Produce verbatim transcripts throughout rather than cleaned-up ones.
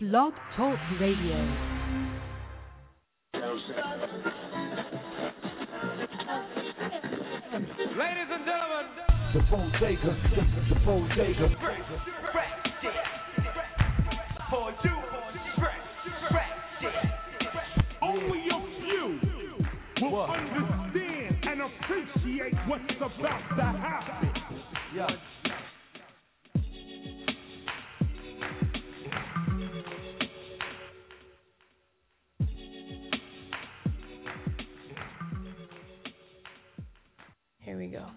Blog Talk Radio. Ladies and gentlemen, the Bodega, the Bodega. For you, only a few will what? understand and appreciate what's about to happen. Yeah. Here we go.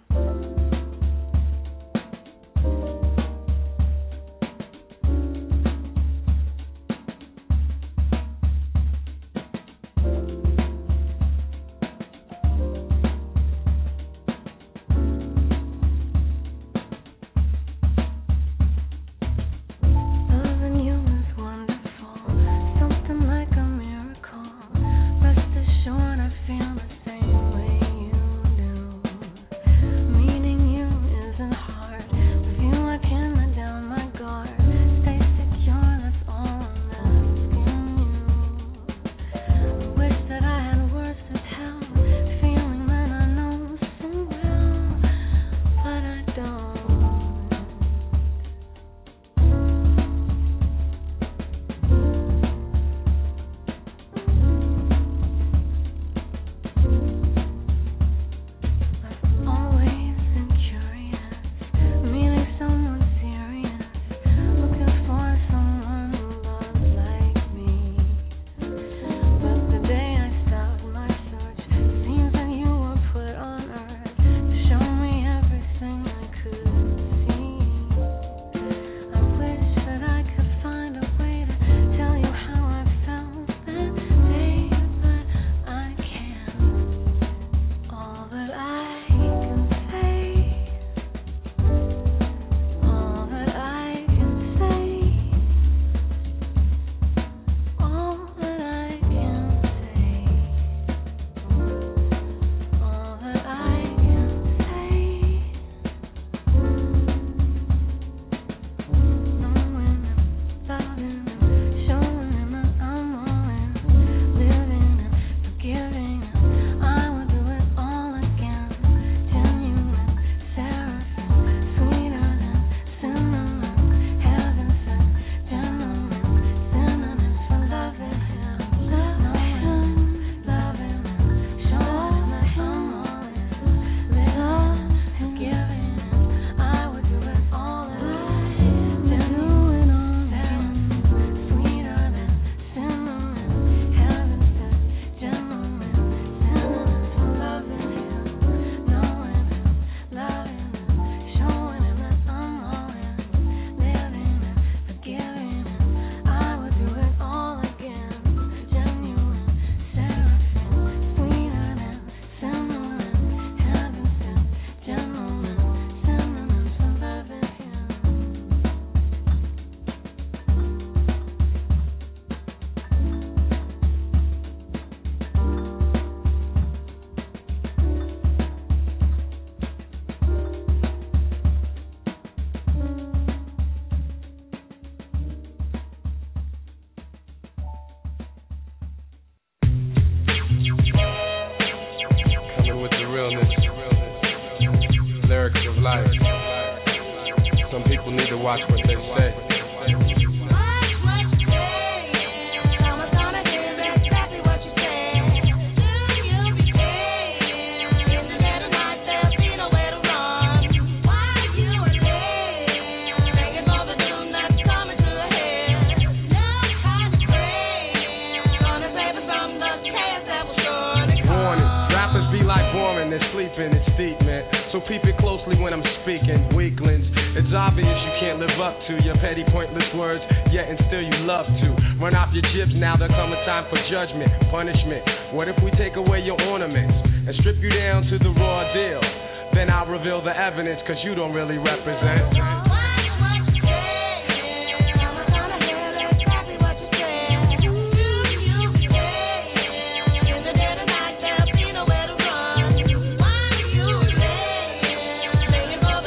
Cause you don't really represent.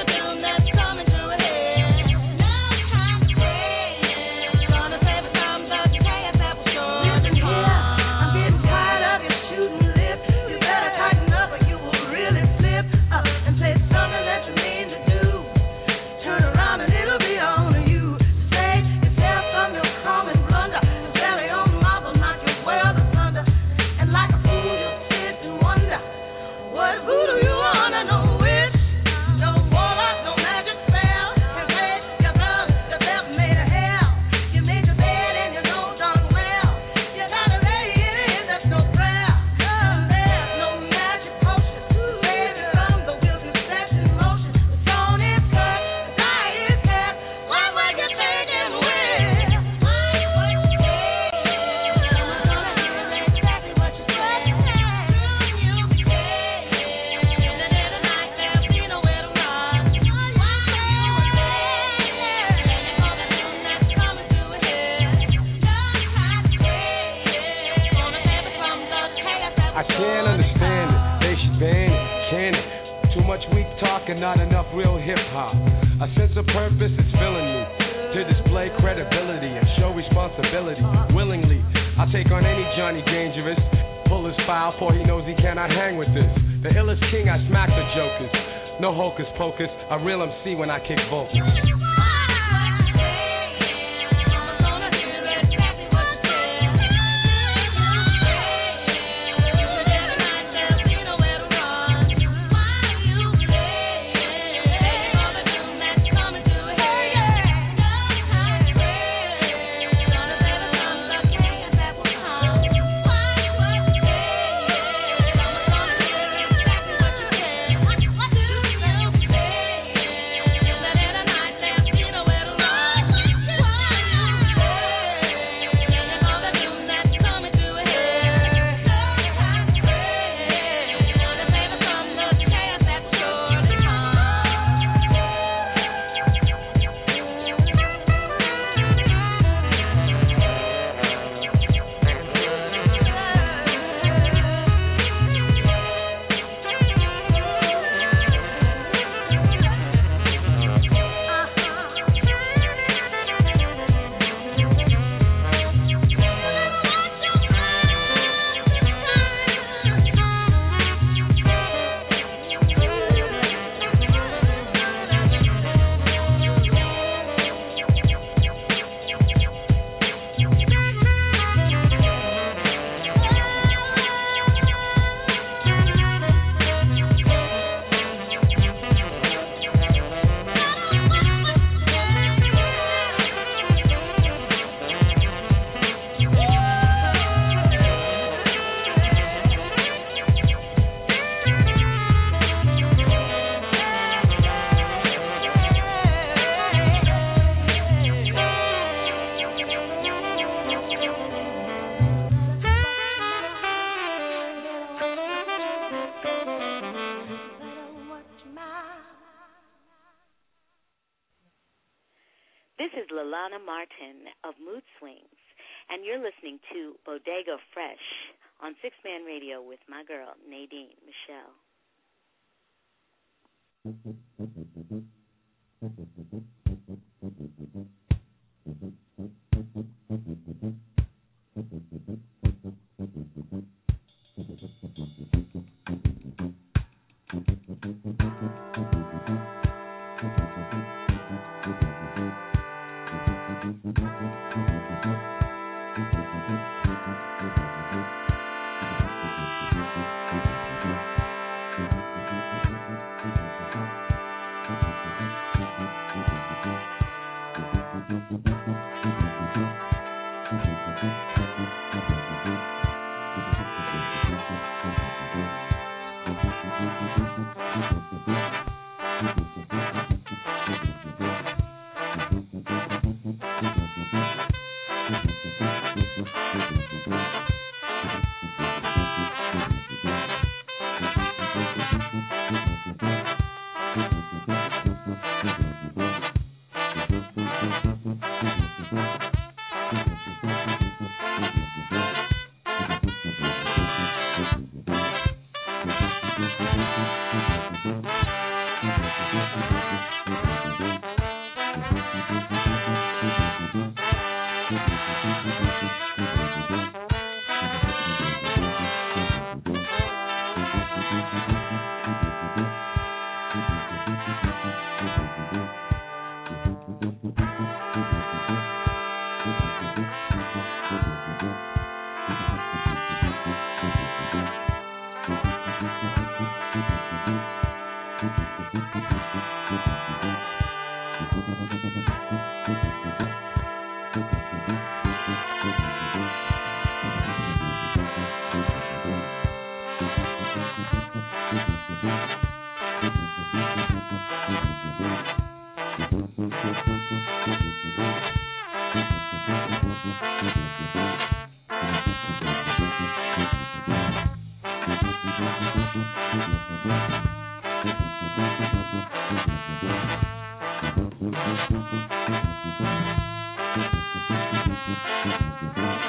Gonna save us from the and not enough real hip-hop. A sense of purpose is filling me to display credibility and show responsibility. Willingly, I take on any Johnny Dangerous. Pull his file for he knows he cannot hang with this. The illest king, I smack the jokers. No hocus pocus, a real M C when I kick vocals. Lilana Martin of Mood Swings, and you're listening to Bodega Fresh on Six Man Radio with my girl, Nadine Michelle. Thank you.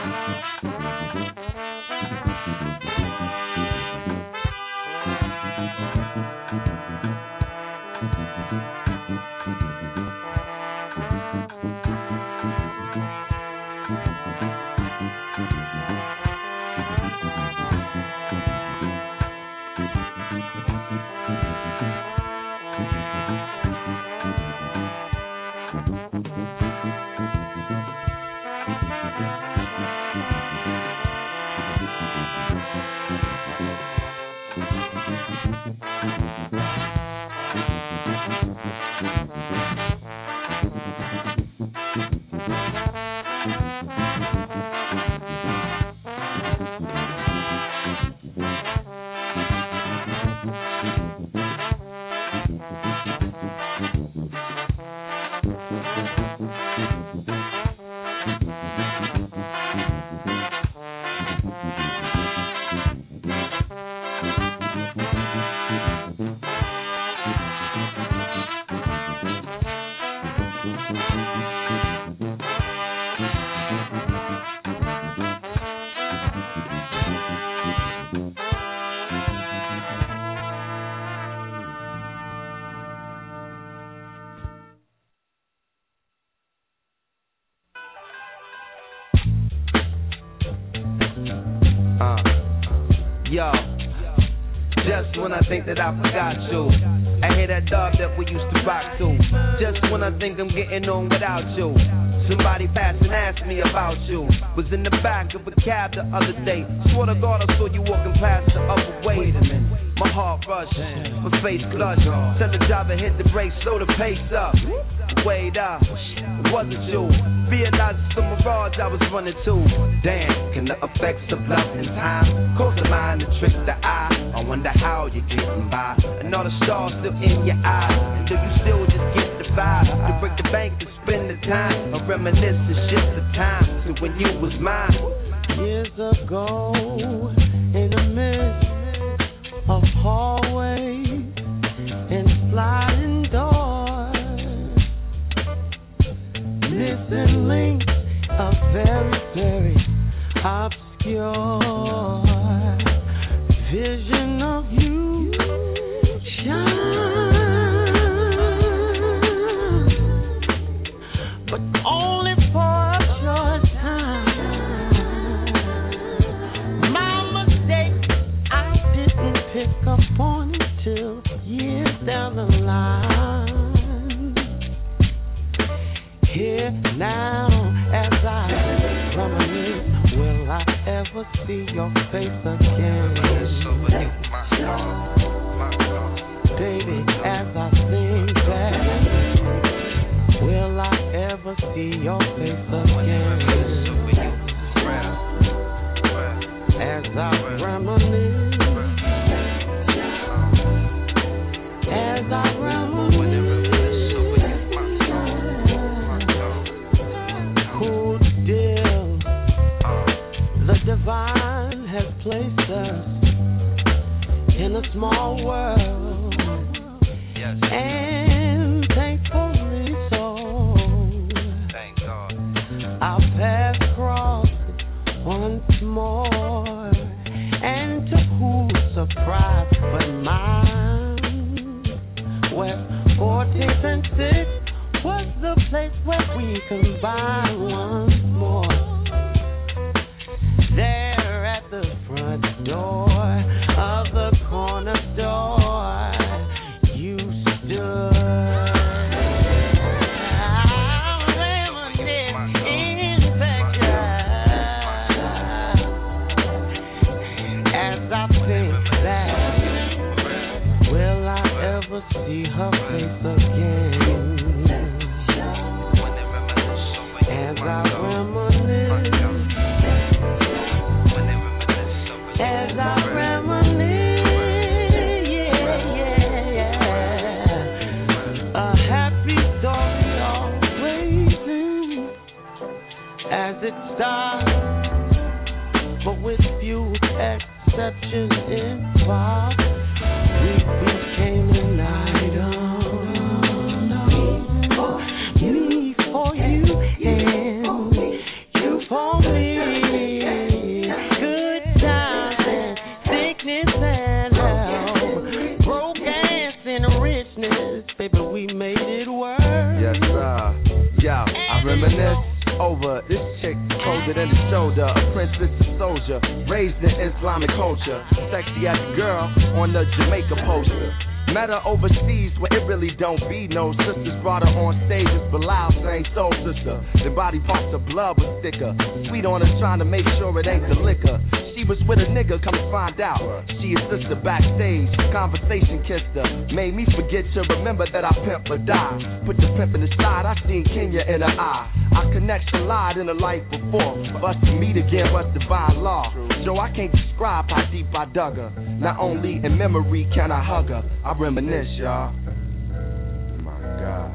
Yo, just when I think that I forgot you, I hear that dub that we used to rock to. Just when I think I'm getting on without you, somebody passed and asked me about you. Was in the back of a cab the other day. Swear to God I saw you walking past the other way. Wait a minute. My heart rushed, my face flushed. Tell the driver hit the brakes, slow the pace up. Wait up, it wasn't you. Realized it's the mirage I was running to. Damn, can the effects of love and time cause the mind to trick the eye? I wonder how you're getting by, and all the stars still in your eyes. And do you still just get the vibe to break the bank and spend the time? Or reminisce and shift the time to when you was mine. Years ago, in the midst of hallways and sliding doors, missing links, a very, very obscure vision of you shine, but only for a short time. My mistake, I didn't pick up on it till years down the line. Here now, as I reminisce, will I ever see your face again? Baby, as I think back, will I ever see your face again? As I reminisce, as I reminisce. Divine has placed us in a small world, yes. And thankfully so. Thank God. Our paths cross once more, and to whose surprise but mine, where fourteenth and sixth was the place where we combined once more. There at the front door of the corner store, you stood. I'll reminisce in pictures as I think back. Will I ever see her face again? As I reminisce. As I reminisce, yeah, yeah, yeah. A happy story always ends as it starts, but with few exceptions involved, we became an item. Me for you and you for me. sister soldier, raised in Islamic culture. Sexy as a girl on the Jamaica poster. Met her overseas where it really don't be no sisters. Brought her on stages, Bilal sang soul sister. The body parts of blood was thicker. Sweet on her trying to make sure it ain't the liquor. She was with a nigga, come to find out. She a sister backstage, conversation kissed her. Made me forget to remember that I pimp or die. Put the pimp in the side, I seen Kenya in her eye. I connect a lot in a life before. For us to meet again was divine law. Joe, I can't describe how deep I dug her. Not only in memory can I hug her, I reminisce, y'all. My God.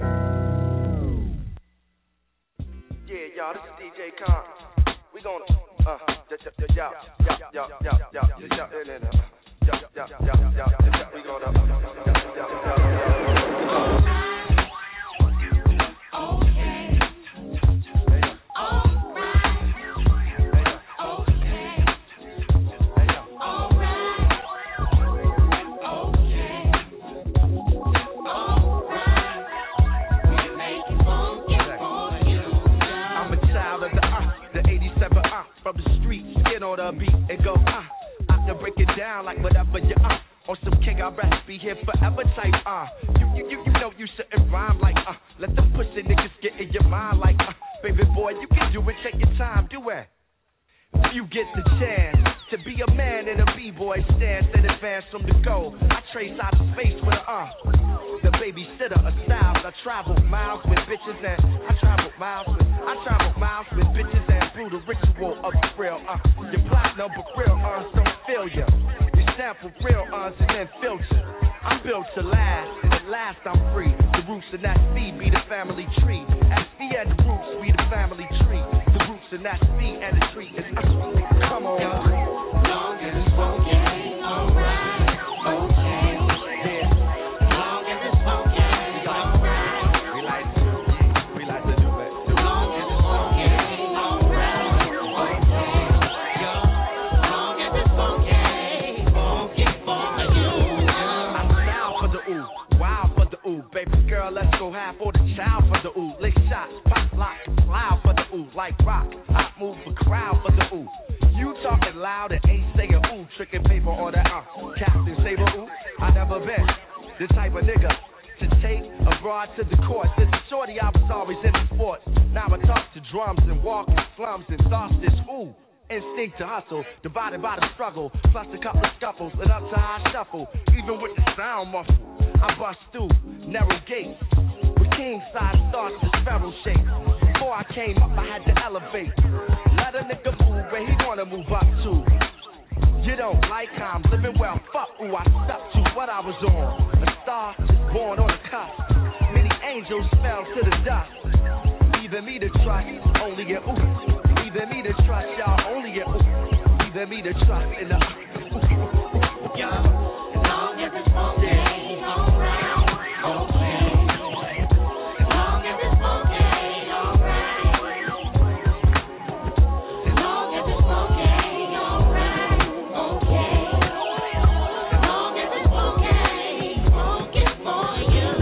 Yeah, y'all, this is D J Khan. We gonna, uh, yo, yo, yo, yo, yo, yo, yo, yo, yo, yo, yo, yo, yo, we gonna, yo, yo, yo, yo. On the beat and go, uh, I can break it down like whatever you uh, on some king, I'd rather be here forever type, uh, you, you, you, you know you shouldn't rhyme like, uh, let them pussy niggas get in your mind like, uh, baby boy, you can do it, take your time, do it. You get the chance to be a man in a b-boy stance in advance from the goal. I trace out of space with a, uh, the babysitter of styles. I travel miles with bitches and I travel miles with, I travel miles with bitches and through the ritual of the real, uh, your platinum but real uns don't feel ya. You sample real uns and then filter. I'm built to last, and at last I'm free. The roots in that seed be the family tree. S V and the roots be the family tree. The roots in that seed and the tree is uh, come on. Long as it's funky, alright, okay. Yeah. Long as it's funky, alright. We like to, we like to do it. Long as it's funky, alright, okay. Yo, long as it's funky, funky for you. I'm down for the ooh, wild for the ooh, baby girl, let's go half for the child for the ooh. Lick shots, pop, lock, loud for the ooh, like rock. I move the crowd for the ooh. You talking loud and ain't saying ooh, tricking paper on that uh, Captain Saber ooh. I never been the type of nigga to take a broad to the court. This shorty, I was always in the sports. Now I talk to drums and walk in slums and thoughts this ooh. Instinct to hustle, divided by the struggle, plus a couple of scuffles, and up to high shuffle. Even with the sound muffle, I bust through narrow gates. With king size thoughts, the sparrow shape. Before I came up, I had to elevate. Let a nigga move where he wanna move up to. You don't like how I'm living well, fuck ooh, I stuck to what I was on. A star just born on the cusp. Many angels fell to the dust. Leaving me to trust, only get ooh. Leaving me to trust y'all, only get ooh. Leaving me to trust in the ooh. Yo, as long as it's funky, alright, okay. As long as it's funky, alright. As long as it's funky, alright, okay. As long as it's funky, funky for you.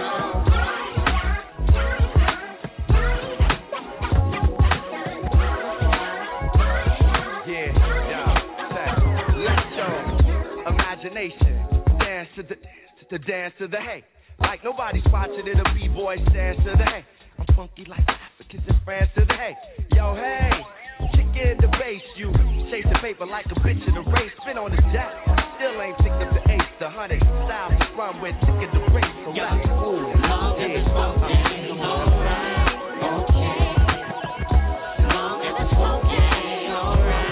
Yeah, yeah, let's show imagination. Dance to the, to the dance to the hey. Like nobody's watching it, a b-boy dance to the hey. I'm funky like Africans in France to the hey. Yo, hey, kick in the bass, you chase the paper like a bitch in a race. Spin on the jack, still ain't picked up the ace. The hundred styles to run with, tick in the race. So Yo, let's move. long as it's funky, alright, okay. Long as it's funky, alright.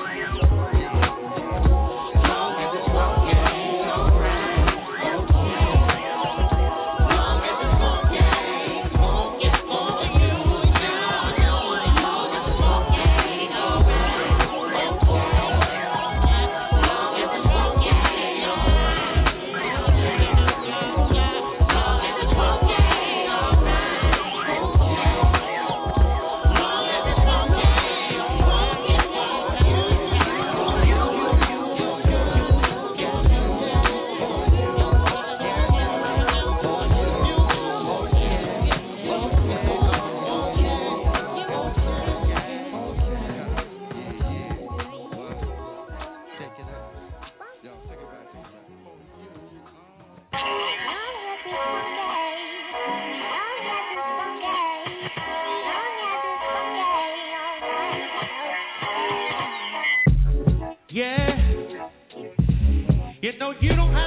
Long as it's funky, alright, okay. Long as it's funky, funky for you. Long as it's funky, alright, okay. Long as it's funky, alright. Long as it's funky, alright.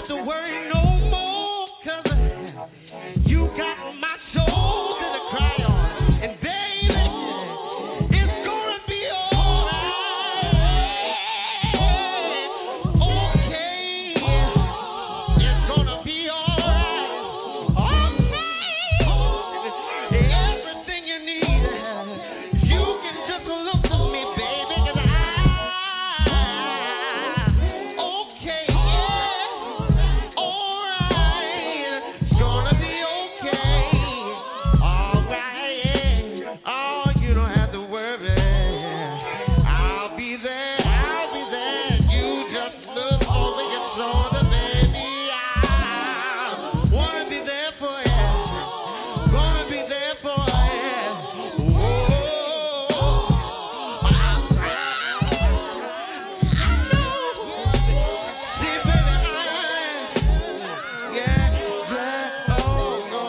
to worry no more, 'cause you got my shoulder to cry on. And baby, it's gonna be alright. Okay, it's gonna be alright. Alright, everything you need, you can just look to me, baby, 'cause I, okay, yeah, alright, it's gonna be okay. Alright, yeah, oh, you don't have to worry. I'll be there, I'll be there. You just look over your shoulder, baby. I wanna be there for you. Gonna be there for you. Whoa, I'm proud. I know. See, baby, I, yeah, yeah, oh, oh,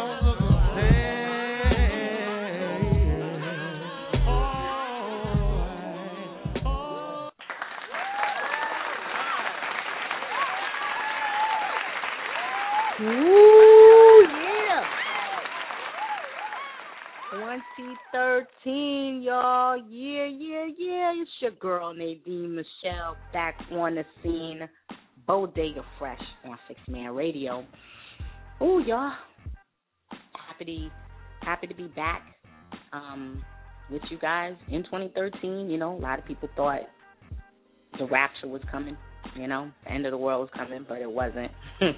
Ooh, yeah. twenty thirteen, y'all. Yeah, yeah, yeah. It's your girl, Nadine Michelle, back on the scene. Bodega Fresh on Six Man Radio. Ooh, y'all. Happy to, happy to be back um, with you guys in twenty thirteen. You know, a lot of people thought the rapture was coming, you know, the end of the world was coming, but it wasn't.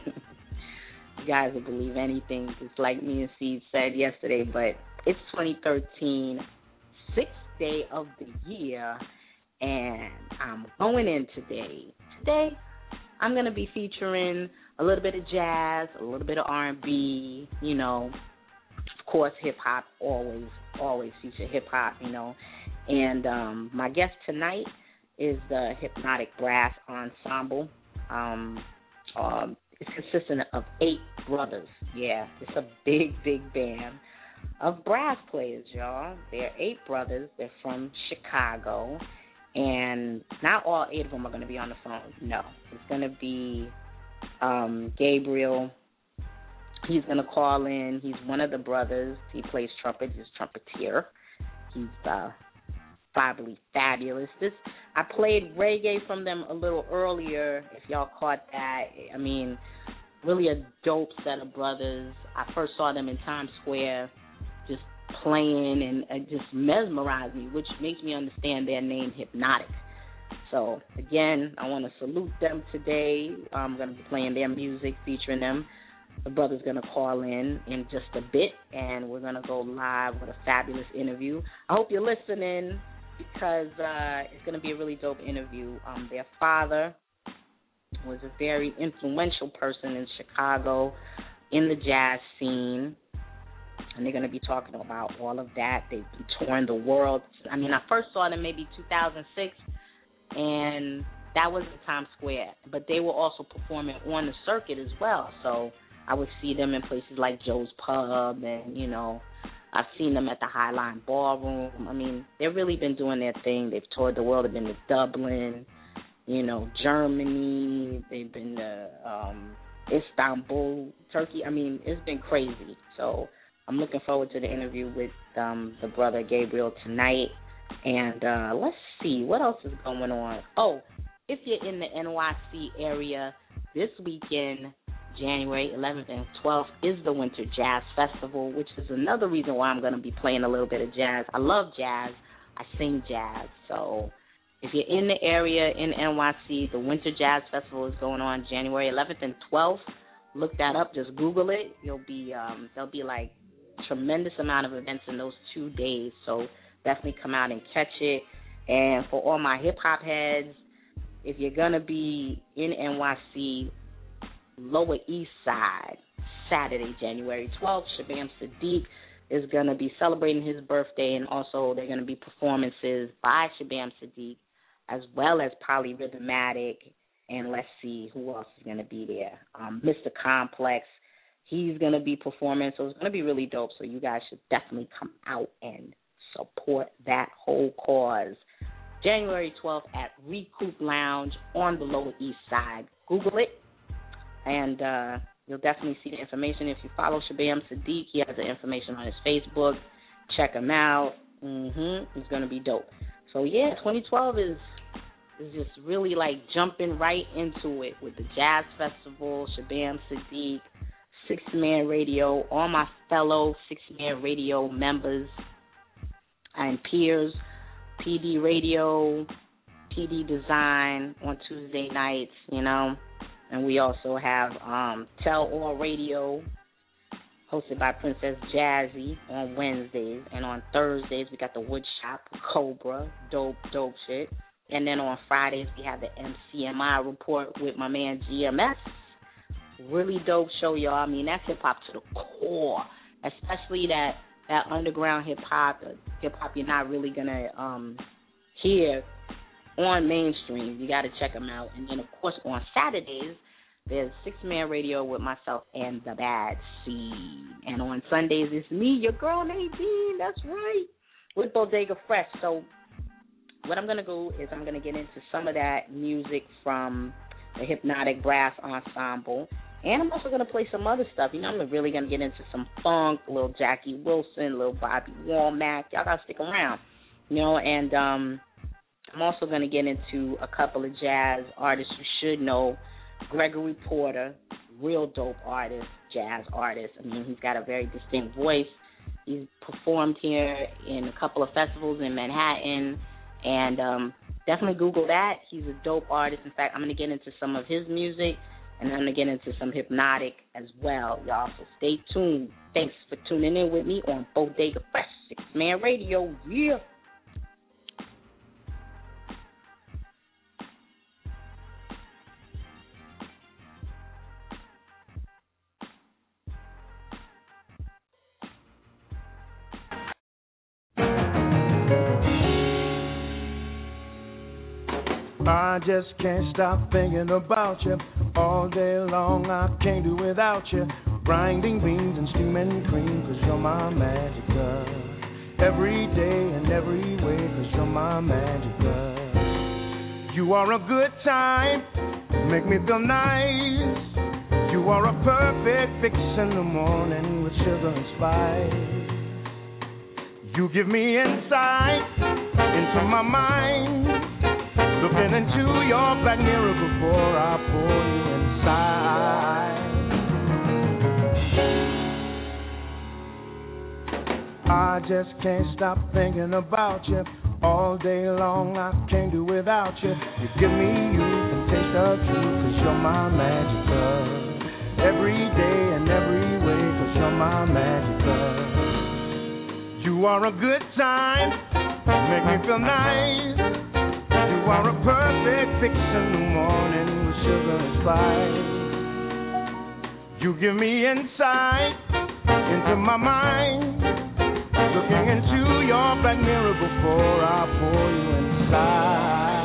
You guys will believe anything, just like me and Steve said yesterday, but it's twenty thirteen, sixth day of the year, and I'm going in today. Today, I'm going to be featuring a little bit of jazz, a little bit of R and B, you know, of course, hip-hop, always, always feature hip-hop, you know, and um, my guest tonight is the Hypnotic Brass Ensemble. Um, um, it's consistent of eight brothers. Yeah, it's a big, big band of brass players, y'all. They're eight brothers. They're from Chicago. And not all eight of them are going to be on the phone. No. It's going to be um, Gabriel. He's going to call in. He's one of the brothers. He plays trumpet. He's a trumpeter. He's uh, probably fabulous. This I played reggae from them a little earlier, if y'all caught that. I mean, really a dope set of brothers. I first saw them in Times Square just playing, and it just mesmerized me, which makes me understand their name, Hypnotic. So, again, I want to salute them today. I'm going to be playing their music, featuring them. The brother's going to call in in just a bit, and we're going to go live with a fabulous interview. I hope you're listening, because uh, it's going to be a really dope interview. Um, their father was a very influential person in Chicago in the jazz scene, and they're going to be talking about all of that. They've been touring the world. I mean, I first saw them maybe two thousand six, and that was in Times Square, but they were also performing on the circuit as well, so I would see them in places like Joe's Pub, and, you know, I've seen them at the Highline Ballroom. I mean, they've really been doing their thing. They've toured the world. They've been to Dublin, you know, Germany. They've been to um, Istanbul, Turkey. I mean, it's been crazy. So I'm looking forward to the interview with um, the brother Gabriel tonight. And uh, let's see, what else is going on? Oh, if you're in the N Y C area this weekend, January eleventh and twelfth is the Winter Jazz Festival, which is another reason why I'm going to be playing a little bit of jazz. I love jazz. I sing jazz. So if you're in the area in N Y C, the Winter Jazz Festival is going on January eleventh and twelfth. Look that up. Just Google it. You'll be um, there'll be like tremendous amount of events in those two days. So definitely come out and catch it. And for all my hip hop heads, if you're gonna be in N Y C, Lower East Side, Saturday, January twelfth, Shabam Sadiq is going to be celebrating his birthday, and also they're going to be performances by Shabam Sadiq as well as Polyrhythmatic, and let's see who else is going to be there. Um, Mister Complex, he's going to be performing, so it's going to be really dope, so you guys should definitely come out and support that whole cause. January twelfth at Recoup Lounge on the Lower East Side. Google it. and uh, you'll definitely see the information. If you follow Shabam Sadiq, he has the information on his Facebook. Check him out. Mm-hmm. It's going to be dope. So, yeah, twenty twelve is is just really, like, jumping right into it with the Jazz Festival, Shabam Sadiq, Six Man Radio, all my fellow Six Man Radio members and peers, P D Radio, P D Design on Tuesday nights, you know. And we also have um, Tell All Radio, hosted by Princess Jazzy on Wednesdays. And on Thursdays, we got the Wood Shop, Cobra, dope, dope shit. And then on Fridays, we have the M C M I Report with my man G M S. Really dope show, y'all. I mean, that's hip-hop to the core, especially that, that underground hip-hop, hip-hop you're not really going to um, hear on mainstream. You got to check them out. And then, of course, on Saturdays, there's Six Man Radio with myself and the Bad Seed. And on Sundays, it's me, your girl Nadine, that's right, with Bodega Fresh. So what I'm going to do is I'm going to get into some of that music from the Hypnotic Brass Ensemble. And I'm also going to play some other stuff. You know, I'm really going to get into some funk, a little Jackie Wilson, a little Bobby Womack. Y'all got to stick around. You know, and um, I'm also going to get into a couple of jazz artists you should know. Gregory Porter, real dope artist, jazz artist. I mean, he's got a very distinct voice. He's performed here in a couple of festivals in Manhattan. And um, definitely Google that. He's a dope artist. In fact, I'm going to get into some of his music. And I'm going to get into some Hypnotic as well, y'all. So stay tuned. Thanks for tuning in with me on Bodega Fresh, Six Man Radio. Yeah. I just can't stop thinking about you. All day long I can't do without you. Grinding beans and steaming cream, cause you're my magic girl. Every day and every way, cause you're my magic girl. You are a good time, make me feel nice. You are a perfect fix in the morning with sugar and spice. You give me insight into my mind, looking into your black mirror before I pull you inside. I just can't stop thinking about you. All day long I can't do without you. You give me you and taste the truth, cause you're my magic girl. Every day and every way, cause you're my magic girl. You are a good time, make me feel nice. You are a perfect fix in the morning with sugar and spice. You give me insight into my mind, looking into your black mirror before I pull you inside.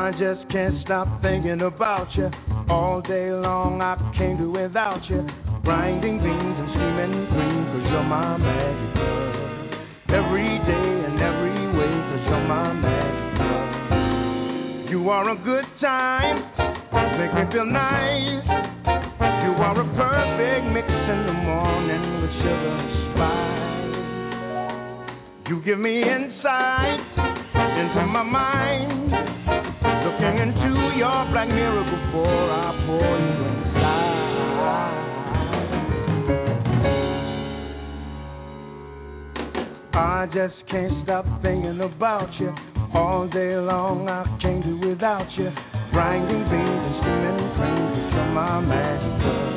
I just can't stop thinking about you. All day long I can't do without you. Grinding beans and steaming cream, cause you're my magic girl. Every day and every way, cause you're my magic girl. You are a good time, make me feel nice. You are a perfect mix in the morning with sugar and spice. You give me insight into my mind, looking into your black mirror before I pour you inside. I just can't stop thinking about you. All day long I can't do without you. Grinding beans and steaming cream, cause you're my magic girl.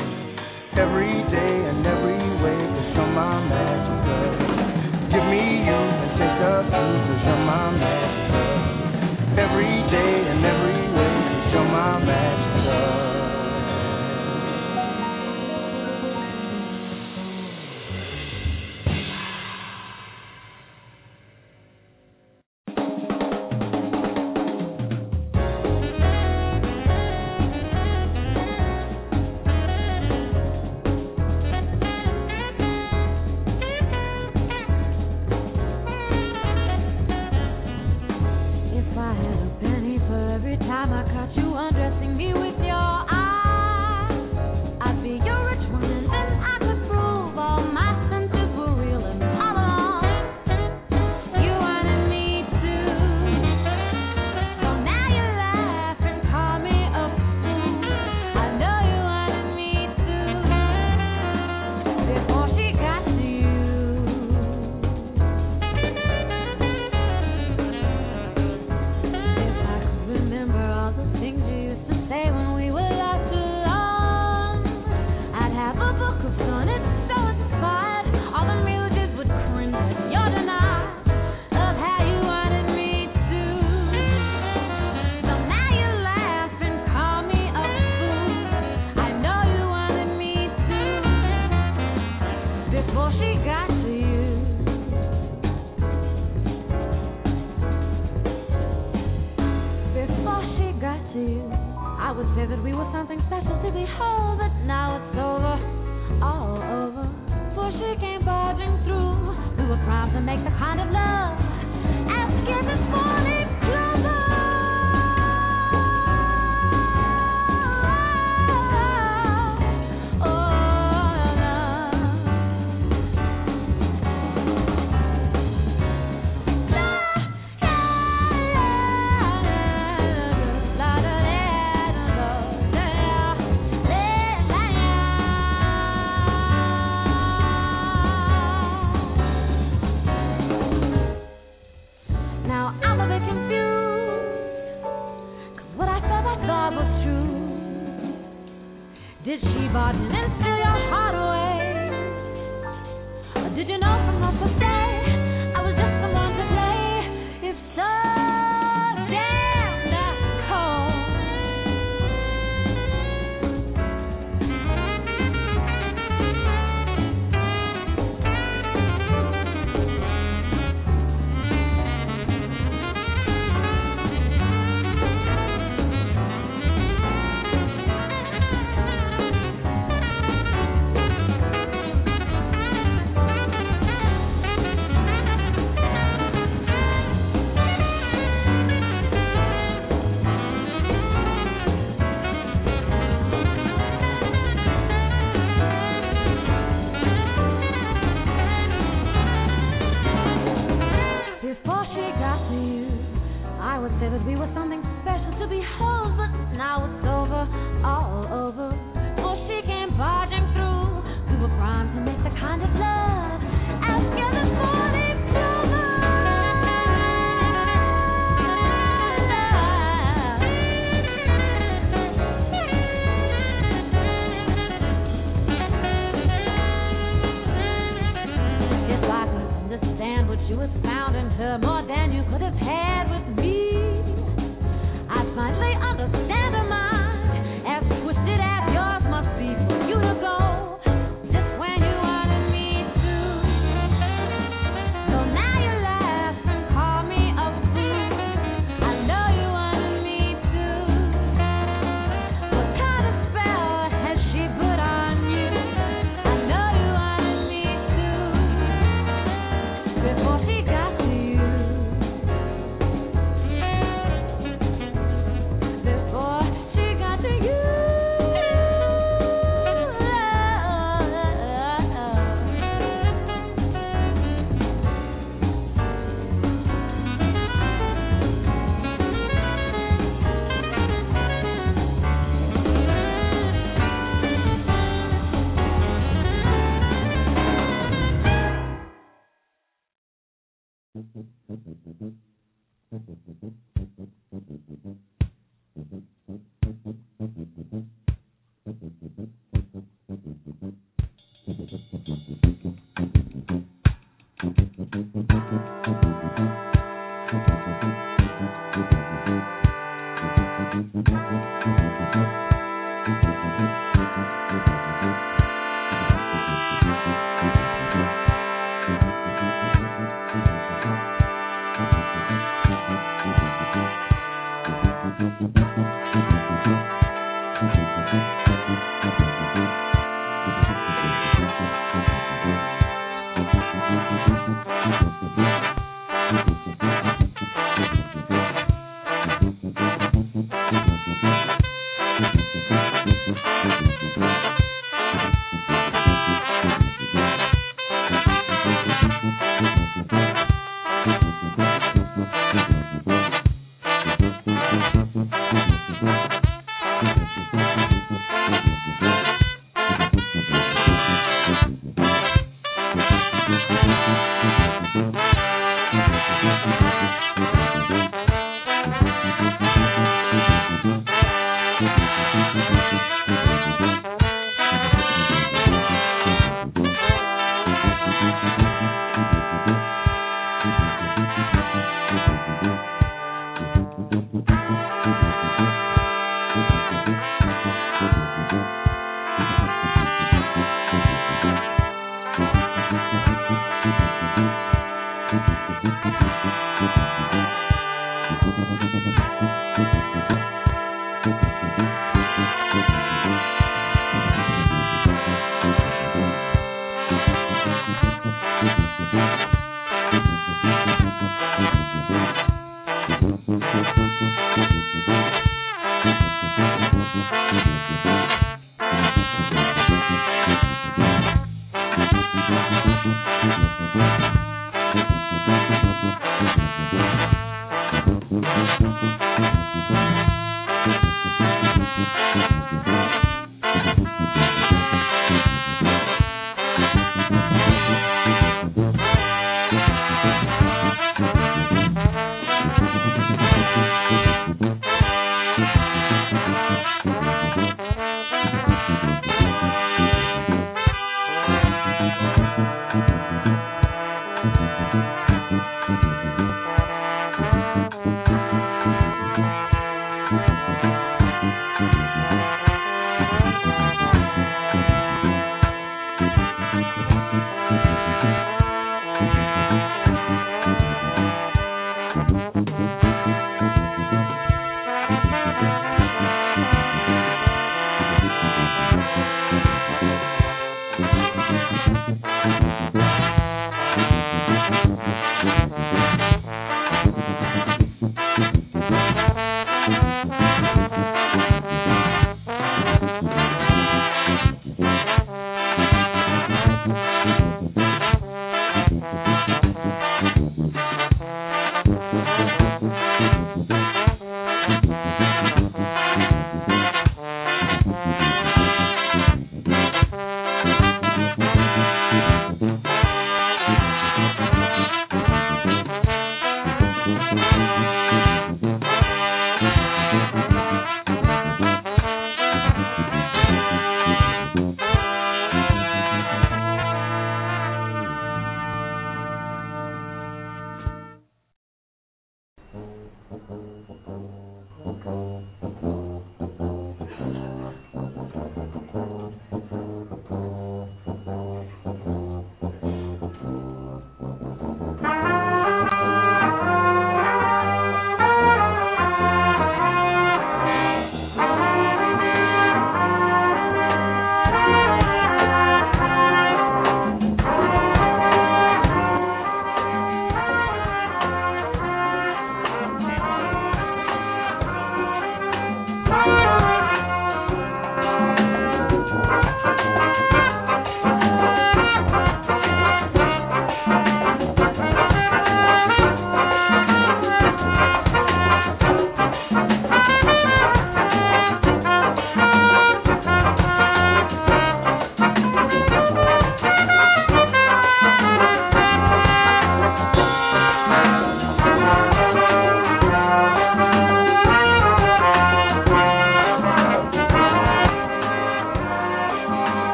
Every day and every way, cause you're my magic girl. Give me you and take the truth, cause you're my magic girl. Every day and every way, cause you're my magic girl. Now you wanted me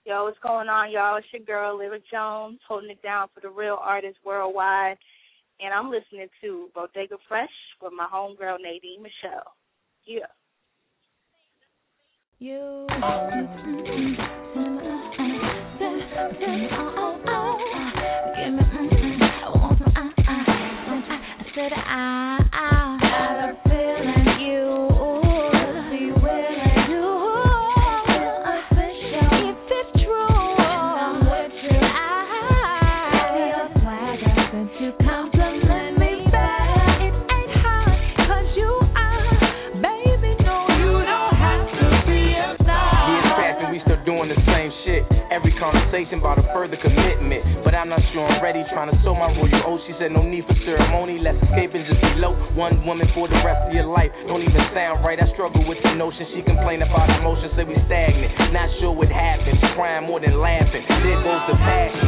Yo, what's going on, y'all? It's your girl, Lyra Jones, holding it down for the real artists worldwide. And I'm listening to Bodega Fresh with my homegirl, Nadine Michelle. Yeah. You. I said I got a feeling you be willing to official. If it's true, I'm with you. I be a swagger since you compliment me better. It ain't hard 'cause you are, baby. No, you don't have to be a star. Years passing, we still doing the same shit. Every conversation about a further commitment, but I'm not sure I'm ready. Trying to sow my royal oath. She said no need for ceremony. Let's escape and just elope. One woman for the rest of your life. Don't even sound right. I struggle with the notion. She complain about emotions, say we stagnant. Not sure what happened. Crying more than laughing. There goes the passion.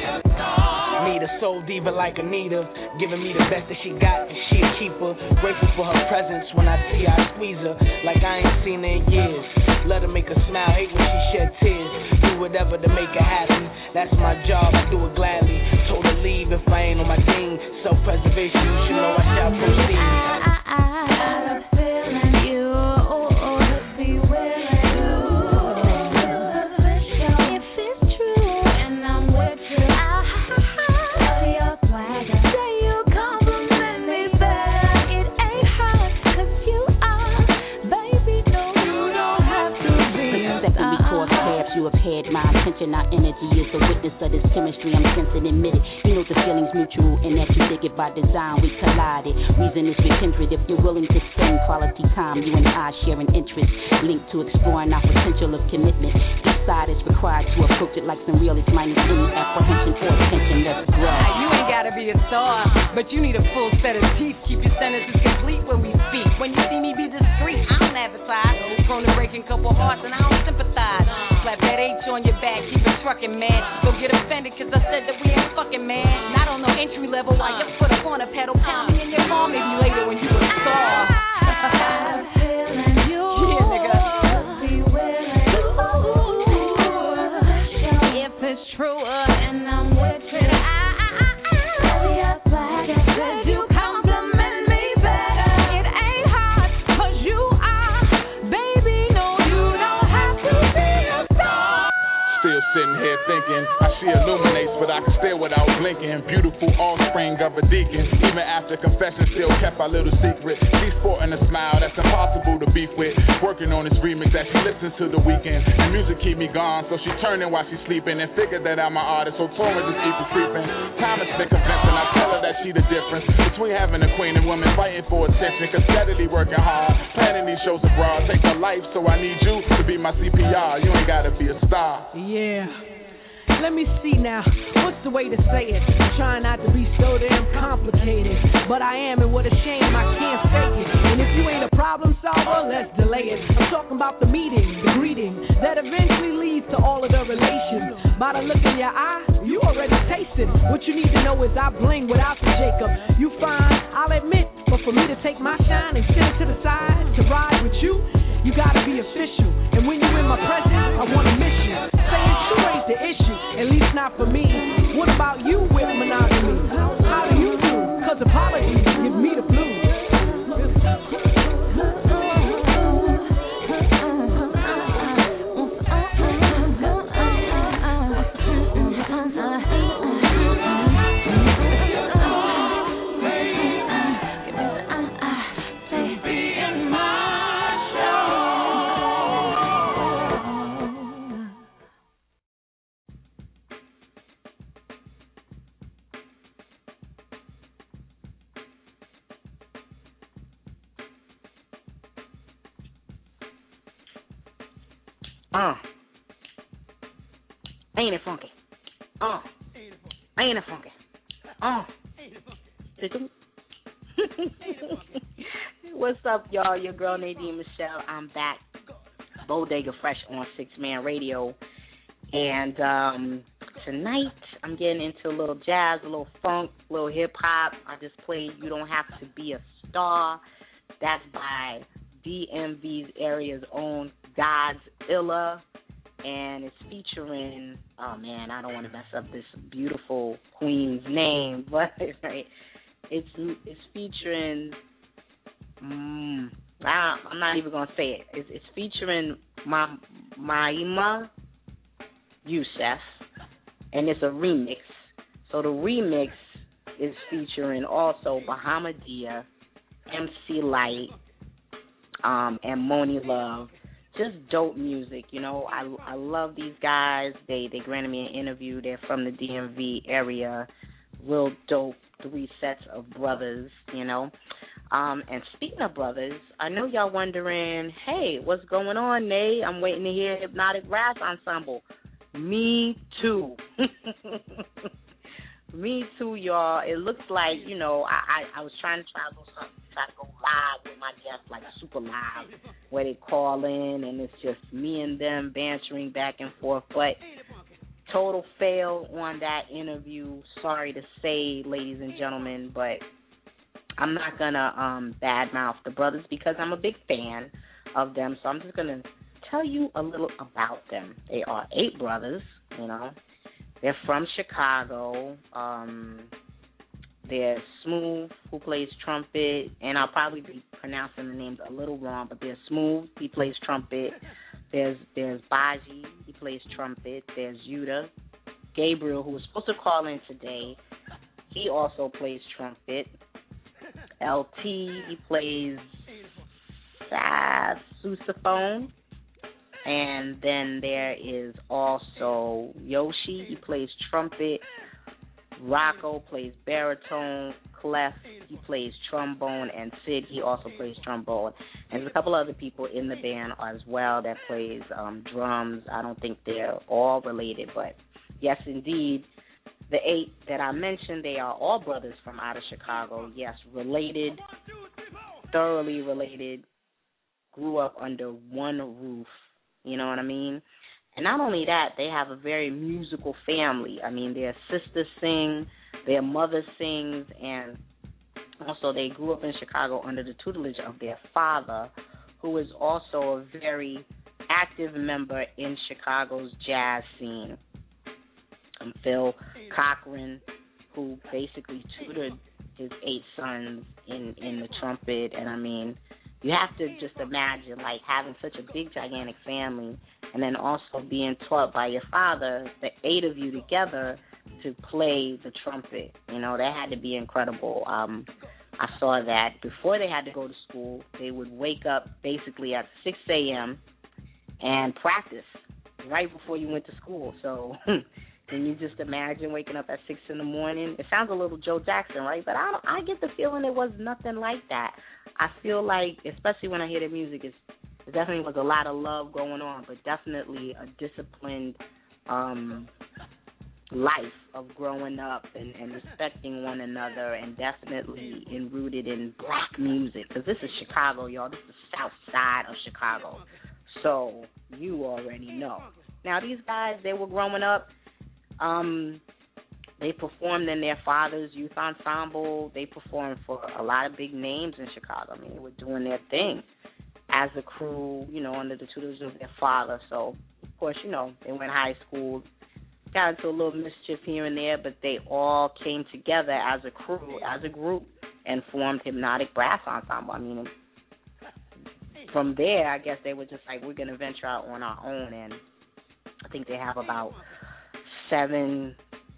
Need a soul diva like Anita, giving me the best that she got, and she a keeper. Grateful for her presence. When I see her, I squeeze her like I ain't seen her in years. Let her make her smile, hate when she shed tears. Do whatever to make her happy. That's my job, I do it gladly. Told her leave if I ain't on my team. Self-preservation, you should know I shall proceed. I, I, I got a feeling you be willing to official. If it's true and I'm with you, I be a swagger. Say you compliment me better. It ain't hard 'cause you are, baby. No, you don't have to be a Second, we cross paths, you have had my attention. Our energy is the witness of this chemistry. I'm sensing, admitted. You know the feeling's mutual and that you dig it by design. We collided. Reason is we kindred. If you're willing to spend quality time, you and I share an interest linked to exploring our potential of commitment. Each side is required to approach it like some real. It's minus any apprehension or attention. Let's grow. You ain't gotta be a star, but you need a full set of teeth. Keep your sentences complete when we speak. When you see me be discreet, I don't advertise. Prone to breaking couple hearts and I don't sympathize. Slap that H on your back, keep it trucking, man. Don't get offended 'cause I said that we ain't fucking, man. Not on no entry level while you put up on a pedal. Pound me in your car, maybe later when you a star. Yeah, nigga. If it's true and I'm with you, I, I be a swagger. 'Cause you compliment me better. It ain't hard 'cause you are, baby. No, you don't have to be a star. Still sitting here thinking, I see illuminates, but I can stare without blinking. Beautiful offspring of a deacon. Even after confession, still kept our little secret. She's sporting a smile that's impossible to beef with. Working on this remix that she listens to the weekend. And music keep me gone, so she turning while she's sleeping. And figured that I'm an artist, so Torah just keeps it creeping. Time has been convincing, I tell her that she the difference between having a queen and women fighting for attention. Cause steadily working hard, planning these shows abroad. Take her life, so I need you to be my C P R. You ain't gotta be a star. Yeah. Let me see now, what's the way to say it? I'm trying not to be so damn complicated, but I am, and what a shame I can't fake it. And if you ain't a problem solver, let's delay it. I'm talking about the meeting, the greeting, that eventually leads to all of the relations. By the look in your eye, you already tasted. What you need to know is I bling without the Jacob. You fine, I'll admit, but for me to take my shine and sit it to the side, to ride with you, you gotta be official. And when you in my presence, I wanna miss you. Saying true ain't the issue, at least not for me. What about you with monogamy? How do you do? 'Cause apologies give me the blues. Uh. Ain't it funky? Uh. Ain't it funky? Uh. What's up, y'all? Your girl Nadine Michelle. I'm back. Bodega Fresh on Six Man Radio. And um, tonight I'm getting into a little jazz, a little funk, a little hip hop. I just played You Don't Have to Be a Star. That's by D M V's area's own Godzilla. and it's featuring, oh man, I don't want to mess up this beautiful queen's name, but right, it's it's featuring, mm, I, I'm not even gonna say it. It's, it's featuring Ma, Maima Youssef, and it's a remix. So the remix is featuring also Bahamadia, M C Light, um, and Moni Love. Just dope music, you know. I, I love these guys. They they granted me an interview. They're from the D M V area. Real dope three sets of brothers, you know. Um, and speaking of brothers, I know y'all wondering, hey, what's going on, Nay? I'm waiting to hear Hypnotic Brass Ensemble. Me too. Me too, y'all. It looks like, you know, I, I, I was trying to try to go something, try to go live with my guests, like super live, where they call in and it's just me and them bantering back and forth. But total fail on that interview. Sorry to say, ladies and gentlemen, but I'm not gonna um, badmouth the brothers because I'm a big fan of them. So I'm just gonna tell you a little about them. They are eight brothers, you know. They're from Chicago. Um, they're Smooth, who plays trumpet, and I'll probably be pronouncing the names a little wrong, but there's Smooth, he plays trumpet. There's there's Baji, he plays trumpet. There's Yuda. Gabriel, who was supposed to call in today, he also plays trumpet. L T, he plays sousaphone. And then there is also Yoshi, he plays trumpet. Rocco plays baritone. Clef, he plays trombone. And Sid, he also plays trombone. And there's a couple other people in the band as well that plays um, drums. I don't think they're all related, but yes, indeed, the eight that I mentioned, they are all brothers from out of Chicago. Yes, related, thoroughly related, grew up under one roof. You know what I mean? And not only that, they have a very musical family. I mean, their sisters sing, their mother sings, and also they grew up in Chicago under the tutelage of their father, who is also a very active member in Chicago's jazz scene. Um, Phil Cochran, who basically tutored his eight sons in, in the trumpet, and I mean, you have to just imagine, like, having such a big, gigantic family and then also being taught by your father, the eight of you together, to play the trumpet. You know, that had to be incredible. Um, I saw that before they had to go to school, they would wake up basically at six a.m. and practice right before you went to school. So can you just imagine waking up at six in the morning? It sounds a little Joe Jackson, right? But I, I get the feeling it was nothing like that. I feel like, especially when I hear the music, it's, it definitely was a lot of love going on, but definitely a disciplined um, life of growing up and, and respecting one another, and definitely in, rooted in black music, because this is Chicago, y'all. This is the south side of Chicago. So you already know. Now, these guys, they were growing up. Um, they performed in their father's youth ensemble. They performed for a lot of big names in Chicago. I mean, they were doing their thing as a crew, you know, under the tutelage of their father. So, of course, you know, they went to high school, got into a little mischief here and there, but they all came together as a crew, as a group, and formed Hypnotic Brass Ensemble. I mean, from there, I guess they were just like, we're going to venture out on our own, and I think they have about seven,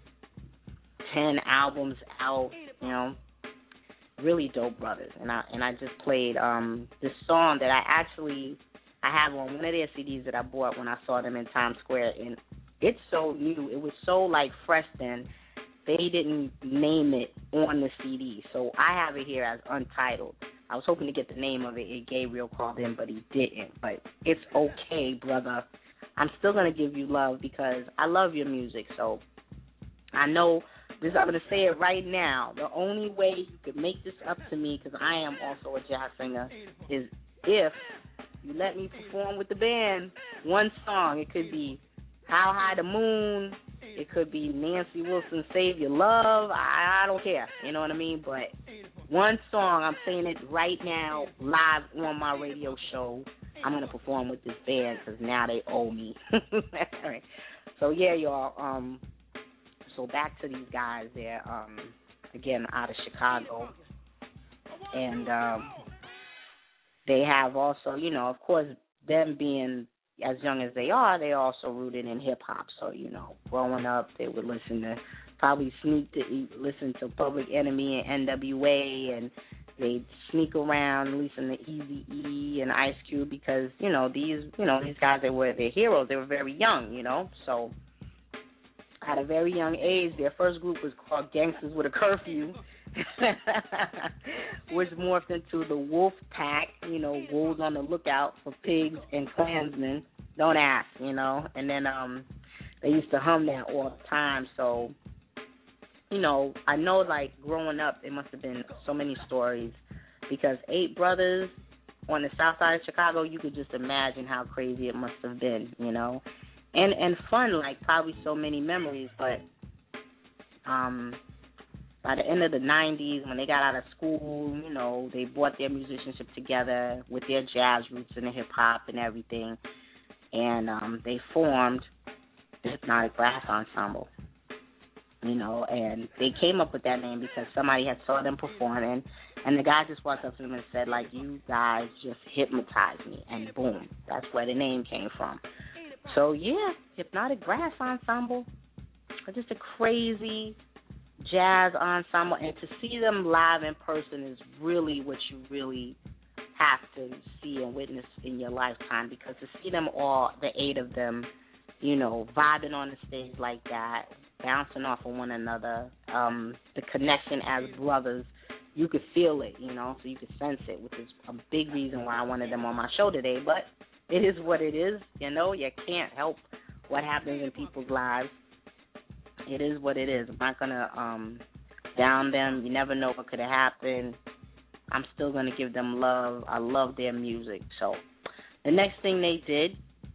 ten albums out, you know, really dope brothers. And I and I just played um, this song that I actually, I have on one of their C Ds that I bought when I saw them in Times Square, and it's so new. It was so, like, fresh then. They didn't name it on the C D, so I have it here as Untitled. I was hoping to get the name of it. It Gabriel called in, but he didn't. But it's okay, brother. I'm still going to give you love because I love your music. So I know this. I'm going to say it right now. The only way you could make this up to me, because I am also a jazz singer, is if you let me perform with the band one song. It could be How High the Moon. It could be Nancy Wilson, Save Your Love. I, I don't care. You know what I mean? But one song, I'm saying it right now, live on my radio show. I'm gonna perform with this band because now they owe me. Right. So yeah, y'all. Um, so back to these guys. They're um, again out of Chicago, and um, they have also, you know, of course, them being as young as they are, they also rooted in hip hop. So you know, growing up, they would listen to probably sneak to listen to Public Enemy and N W A, and they'd sneak around, listen to Eazy-E and Ice Cube because, you know, these, you know, these guys, they were their heroes. They were very young, you know. So at a very young age, their first group was called Gangsters with a Curfew, which morphed into the Wolf Pack, you know, wolves on the lookout for pigs and Klansmen. Don't ask, you know. And then um, they used to hum that all the time. So, you know, I know, like, growing up, it must have been so many stories because eight brothers on the south side of Chicago, you could just imagine how crazy it must have been, you know. And and fun, like, probably so many memories. But um, by the end of the nineties, when they got out of school, you know, they brought their musicianship together with their jazz roots and the hip-hop and everything. And um, they formed the Hypnotic Brass Ensemble. You know, and they came up with that name because somebody had saw them performing, and the guy just walked up to them and said, like, you guys just hypnotized me, and boom, that's where the name came from. So, yeah, Hypnotic Brass Ensemble, just a crazy jazz ensemble, and to see them live in person is really what you really have to see and witness in your lifetime, because to see them all, the eight of them, you know, vibing on the stage like that, bouncing off of one another, um, the connection as brothers, you could feel it, you know, so you could sense it, which is a big reason why I wanted them on my show today. But it is what it is, you know. You can't help what happens in people's lives. It is what it is. I'm not going to um, down them. You never know what could have happened. I'm still going to give them love. I love their music. So the next thing they did,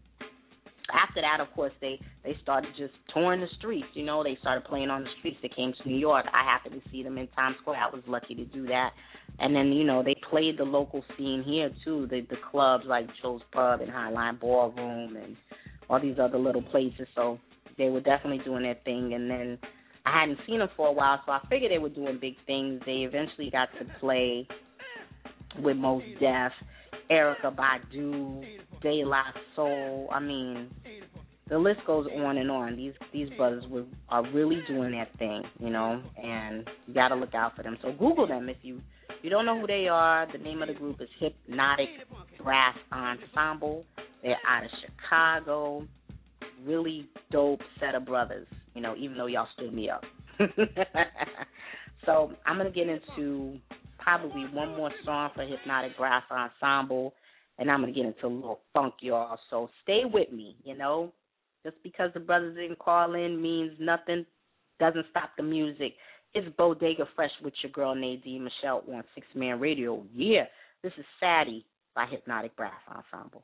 after that, of course, they, they started just touring the streets. You know, they started playing on the streets. They came to New York. I happened to see them in Times Square. I was lucky to do that. And then, you know, they played the local scene here, too, the, the clubs like Joe's Pub and Highline Ballroom and all these other little places. So they were definitely doing their thing. And then I hadn't seen them for a while, so I figured they were doing big things. They eventually got to play with Mos Def, Erykah Badu, De La Soul. I mean, the list goes on and on. These these brothers were, are really doing their thing, you know, and you got to look out for them. So Google them if you, you don't know who they are. The name of the group is Hypnotic Brass Ensemble. They're out of Chicago. Really dope set of brothers, you know, even though y'all stood me up. So I'm going to get into probably one more song for Hypnotic Brass Ensemble, and I'm going to get into a little funk, y'all. So stay with me, you know. Just because the brothers didn't call in means nothing, doesn't stop the music. It's Bodega Fresh with your girl Nadine Michelle on Six Man Radio. Yeah, this is Sadie by Hypnotic Brass Ensemble.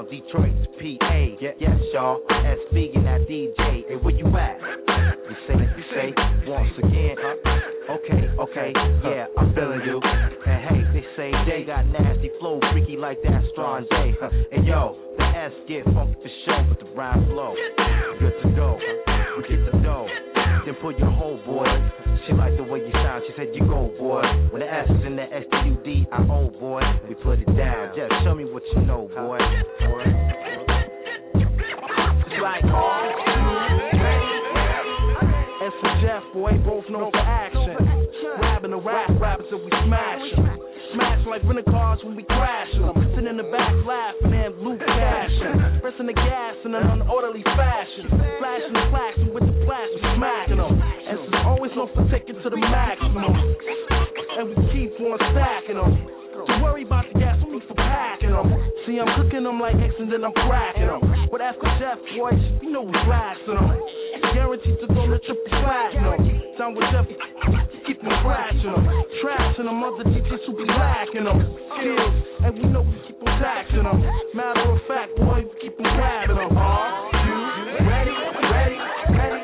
Detroit, P A. Yeah, yes, y'all. S B and that D J. Hey, where you at? You say, you say, once again. Okay, okay, yeah, I'm feeling you. And hey, they say they got nasty flow, freaky like that strong J. And yo, the S get funky for show, but the rhyme flow. Good to go, we get the dough. Then pull your whole boy. She like the way you sound, she said you go, boy. When the S is in the S T U D I O, boy, we put it down. Just show me what you know, boy. It's like, oh, S and Jeff, boy, both known for action. Rapping the rap rappers till we smash them. Smash like rental cars when we crash them. Sitting in the back laughing and loot cashing. Pressing the gas in an unorderly fashion. Flashing the plaques with the plasma smacking them. And it's always known for taking to the maximum. And we keep on stacking them. Don't worry about the gas, only for packing them. See, I'm cooking them like X and then I'm cracking them. But after Jeff, boys, you know we blasting them. Guaranteed to go to triple platinum. Down with Jeff, keep them scratching them. Trashing them, other D Js who be lacking them. Skills, and we know we keep on taxing them. Matter of fact, boy, we keep them grabbing them. Are you ready, ready, ready?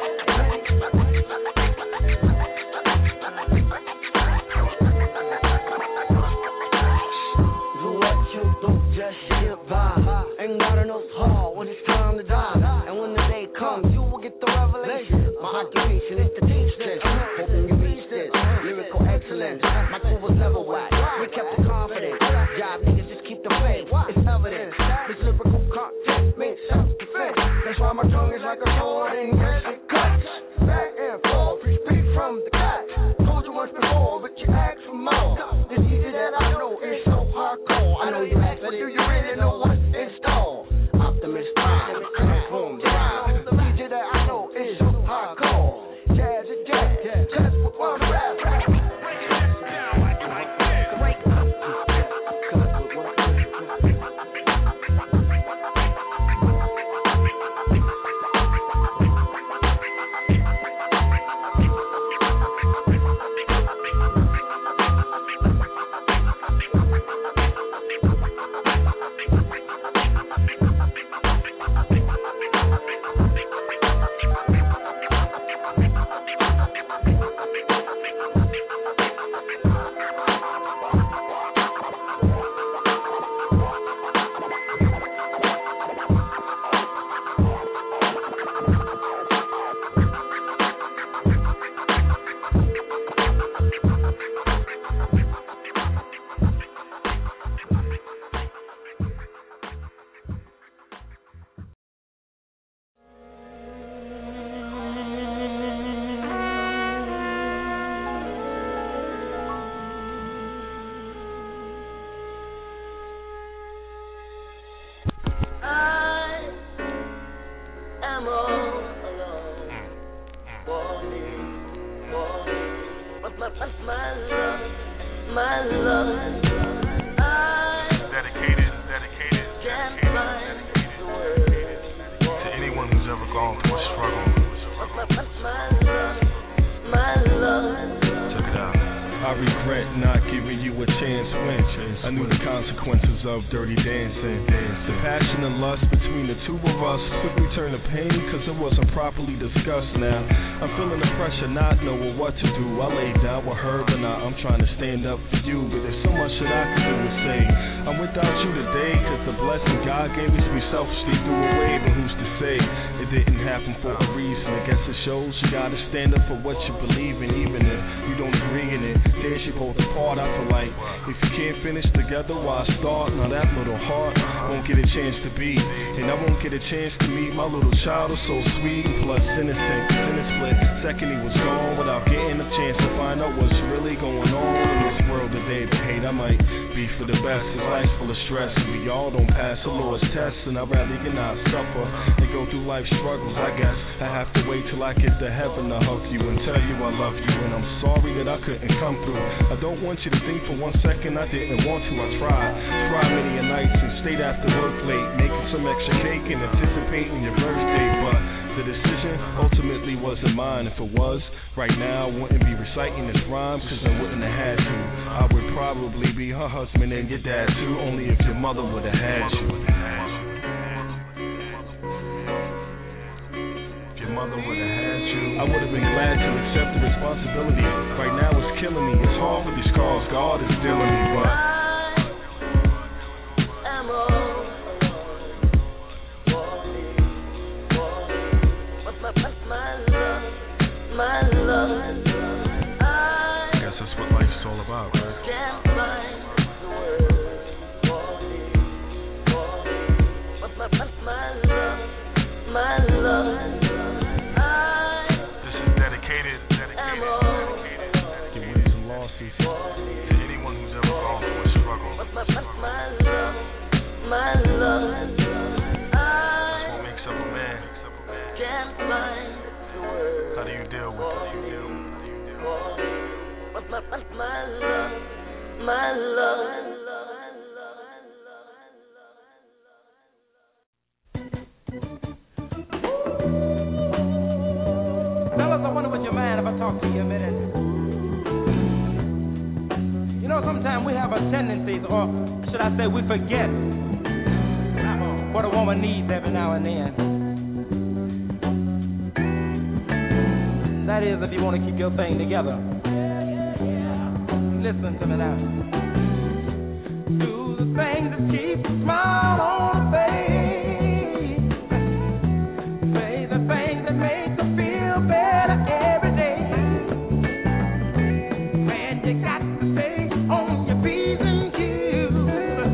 Do what you do, just get by. Ain't got enough heart when it's time to die. And when the day comes, you will get the revelation. My occupation is to teach this. Hoping you reach this. Lyrical excellence. My crew was never whack. We kept the confidence. Job niggas just keep the faith. It's evidence. This lyrical content makes self-defense. That's why my tongue is like a sword and yes, it cuts. Back and forth, free speak from the cut. Told you once before, but you ask for more. This easy that I know is so hardcore. I know you ask, but do you really know what's in store? Optimist time, transform the rhyme. The D J that I know is so hardcore. Jazz is jazz, just for one rap. Probably be her husband and your dad too, only if your mother would have had you. accept the responsibility. Right now it's killing me. It's hard for these scars. God is dealing me, but I'm all my, my, my love, my love. I guess that's what life's all about, right? Can't find the words for me, for me. But my, my, my love, my love. I this is dedicated, dedicated, am all dedicated, dedicated. Get rid of some losses to anyone who's ever gone through a struggle. But my, my, my love, my love. That's what makes up a man. Can't find the words. How do you deal with it? How do you deal with it? How do you deal with it? But my, my, my love, my love. Fellas, I wonder would you mind if I talk to you a minute? You know, sometimes we have a tendency, or should I say we forget what a woman needs every now and then. That is, if you want to keep your thing together. Listen to me now. Do the things that keep a smile on the face. Say the things that make her feel better every day. Man, you got to stay on your P's and Q's.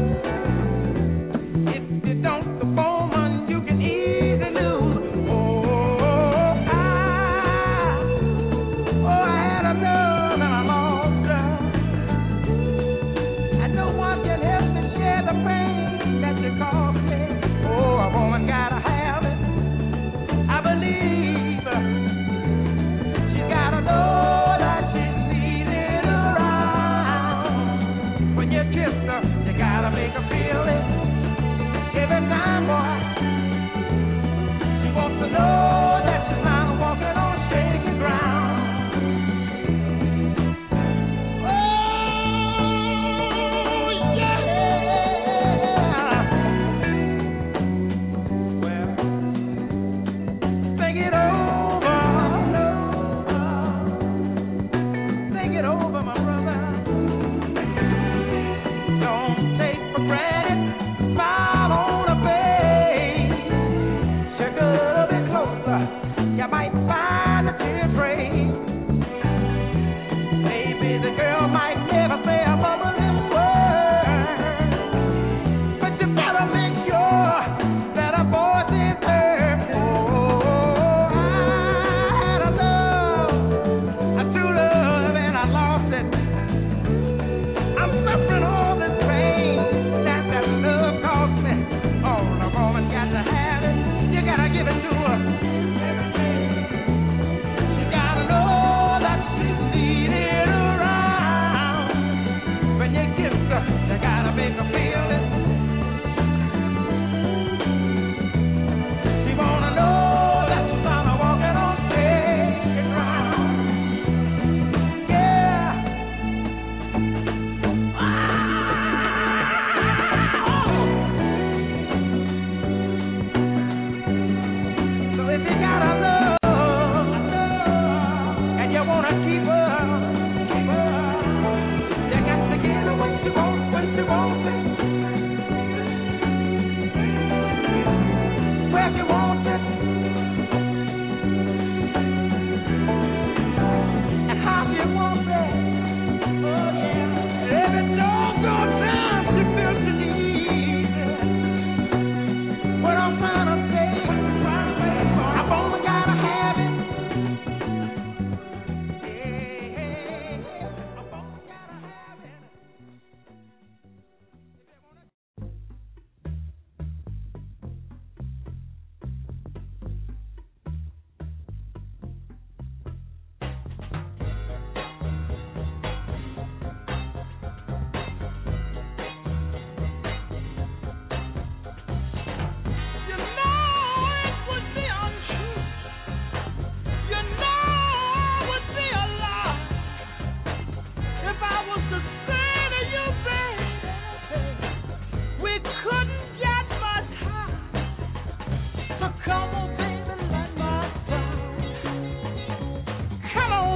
If you don't perform, you can easily lose. Come on,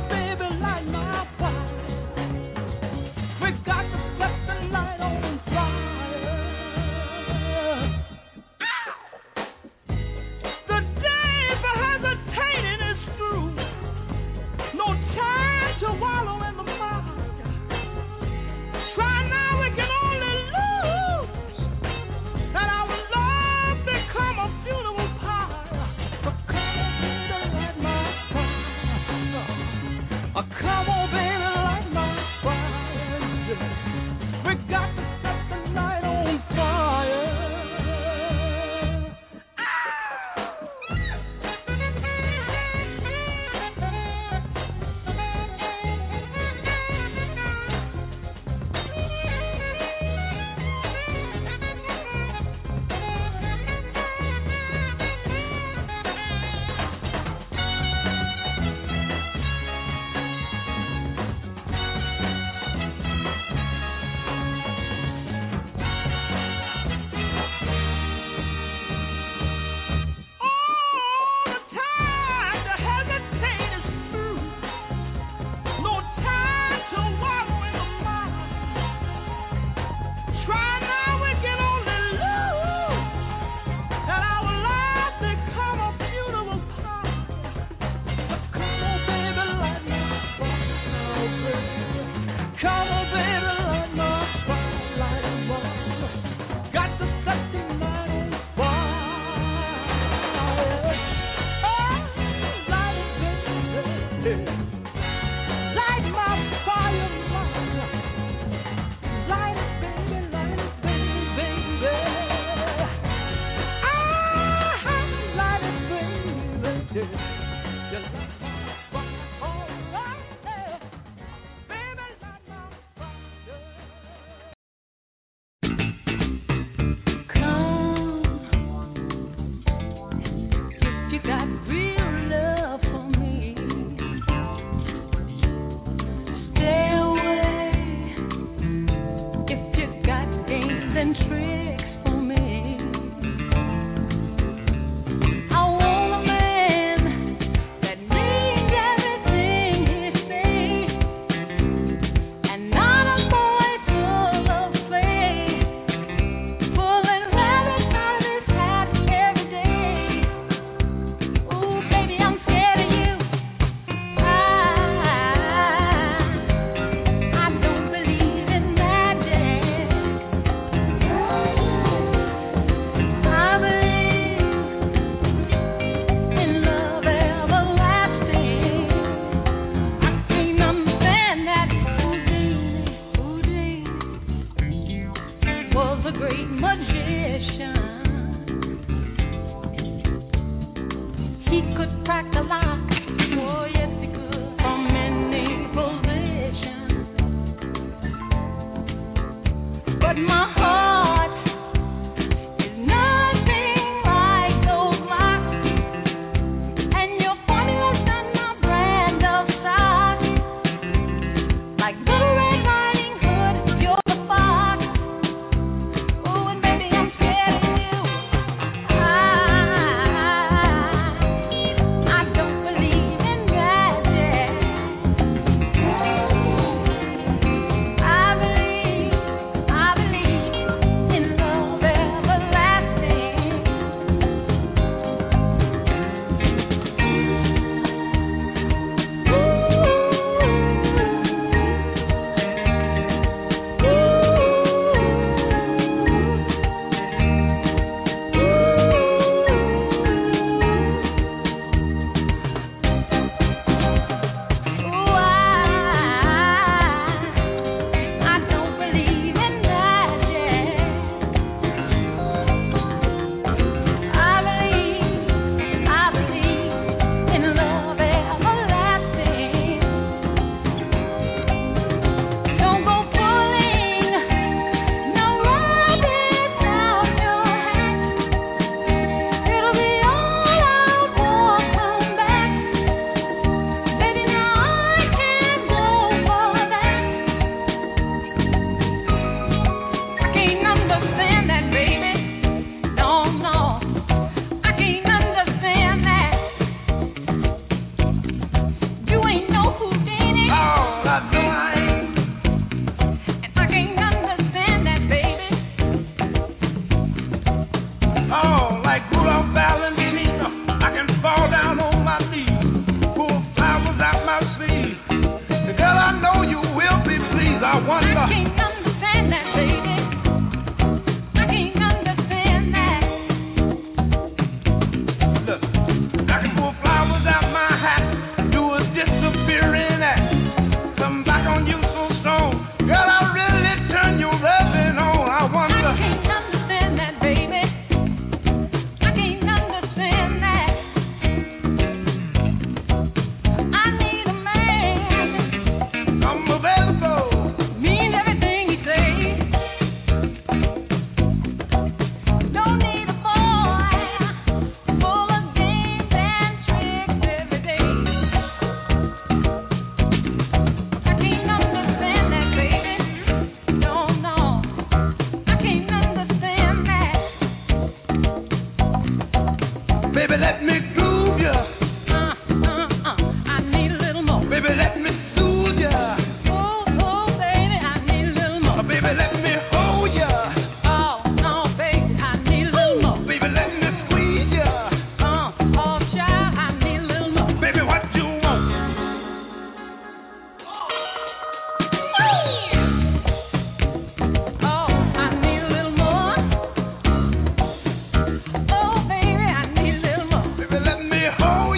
Oh,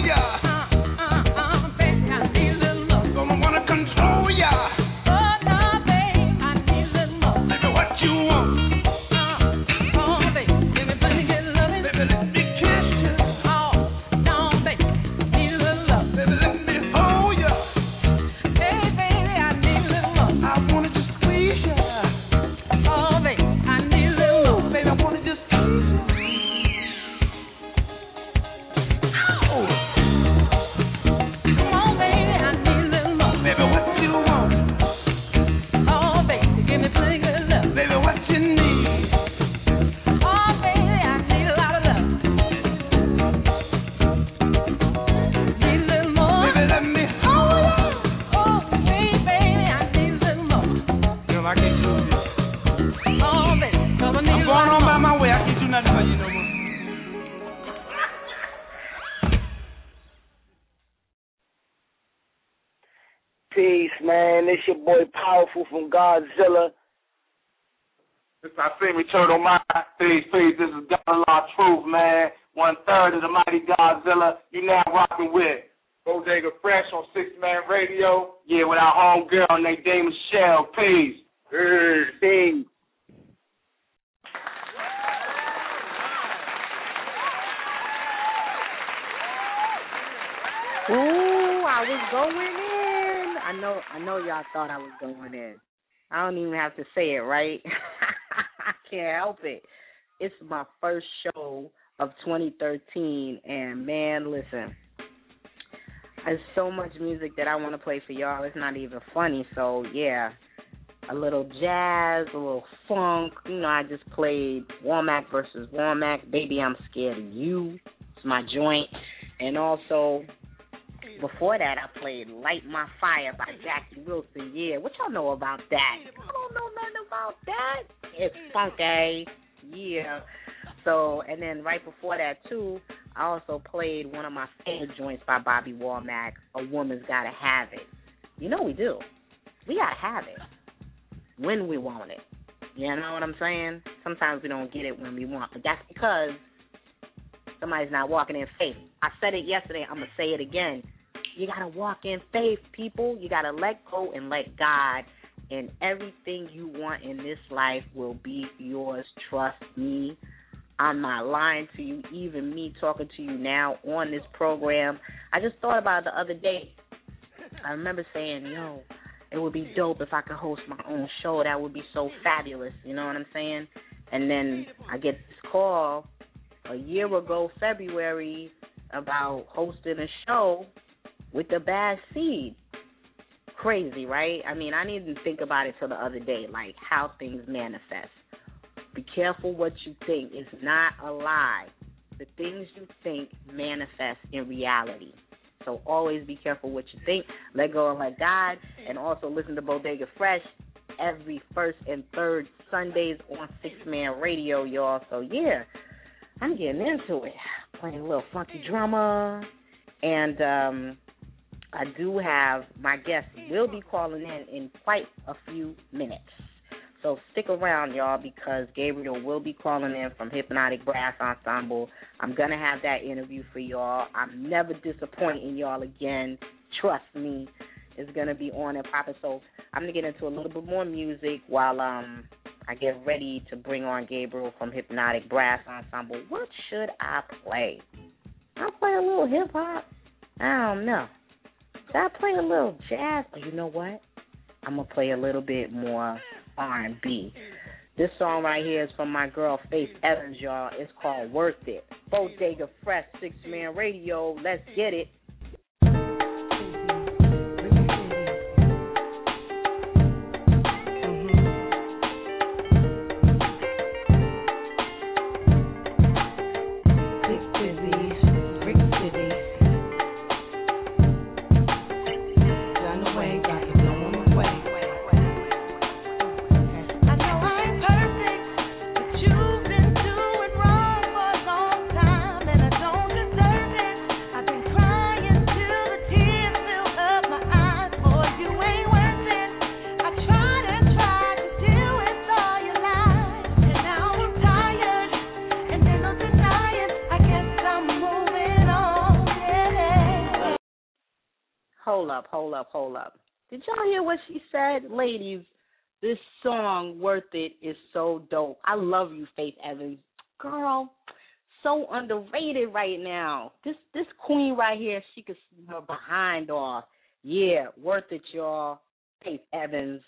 Peace, man. It's your boy Powerful from Godzilla. This I see me turtle my peace, peace. This is God Law Truth, man. One third of the mighty Godzilla. You now rocking with Bodega Fresh on Six Man Radio. Yeah, with our homegirl Nadine Michelle. Peace. Peace. Peace. Ooh, I was going in. I know, I know y'all thought I was going in. I don't even have to say it, right? I can't help it. It's my first show of twenty thirteen, and man, listen, there's so much music that I want to play for y'all. It's not even funny. So yeah, a little jazz, a little funk. You know, I just played Womack versus Womack. Baby, I'm Scared of You. It's my joint, and also. Before that, I played Light My Fire by Jackie Wilson. Yeah, what y'all know about that? I don't know nothing about that. It's funky. Yeah. So, and then right before that, too, I also played one of my favorite joints by Bobby Womack, A Woman's Gotta Have It. You know we do. We gotta have it when we want it. You know what I'm saying? Sometimes we don't get it when we want, but that's because somebody's not walking in faith. I said it yesterday. I'm going to say it again. You got to walk in faith, people. You got to let go and let God, and everything you want in this life will be yours. Trust me. I'm not lying to you. Even me talking to you now on this program. I just thought about it the other day. I remember saying, yo, it would be dope if I could host my own show. That would be so fabulous. You know what I'm saying? And then I get this call a year ago, February, about hosting a show with the Bad Seed. Crazy, right? I mean, I didn't even think about it till the other day, like how things manifest. Be careful what you think. It's not a lie. The things you think manifest in reality. So always be careful what you think. Let go and let God. And also listen to Bodega Fresh every first and third Sundays on Six Man Radio, y'all. So, yeah, I'm getting into it. Playing a little funky drama. And um, I do have my guest will be calling in in quite a few minutes. So stick around, y'all, because Gabriel will be calling in from Hypnotic Brass Ensemble. I'm going to have that interview for y'all. I'm never disappointing y'all again. Trust me. It's going to be on and popping. So I'm going to get into a little bit more music while um I get ready to bring on Gabriel from Hypnotic Brass Ensemble. What should I play? I'll play a little hip-hop. I don't know. Should I play a little jazz? Or you know what? I'm going to play a little bit more R and B. This song right here is from my girl Faith Evans, y'all. It's called Worth It. Bodega Fresh, Six Man Radio. Let's get it. Hold up, hold up, hold up. Did y'all hear what she said? Ladies, this song, Worth It, is so dope. I love you, Faith Evans. Girl, so underrated right now. This this queen right here, she could see her behind off. Yeah, Worth It, y'all. Faith Evans.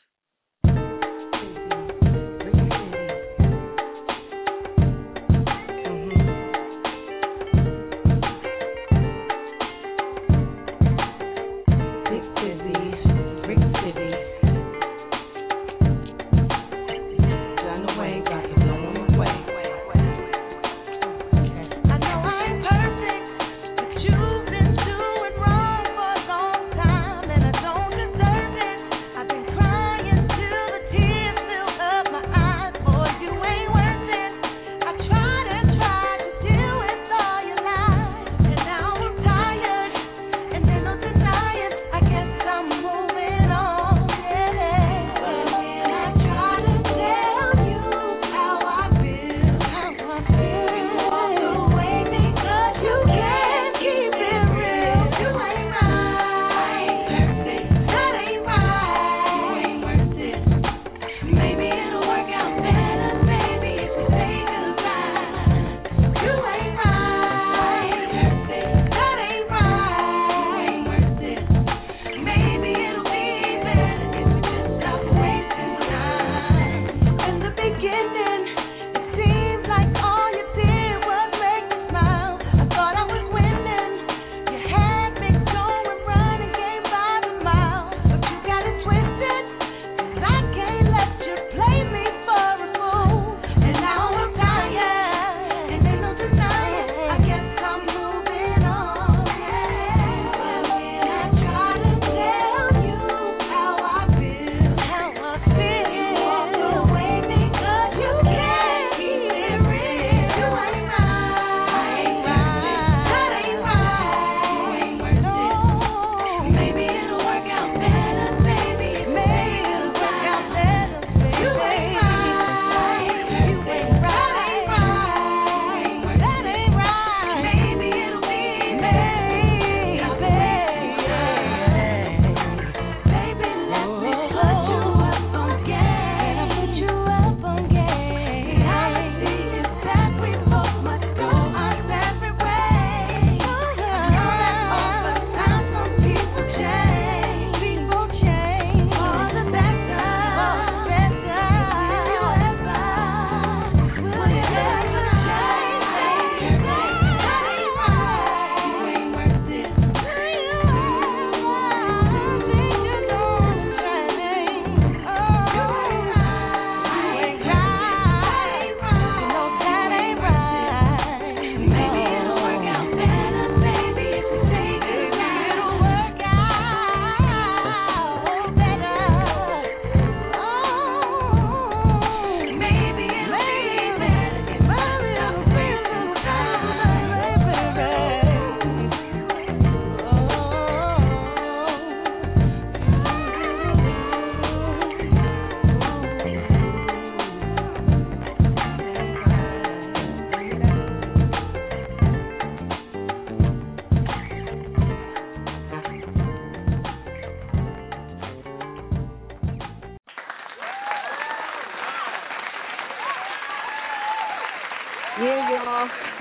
Crying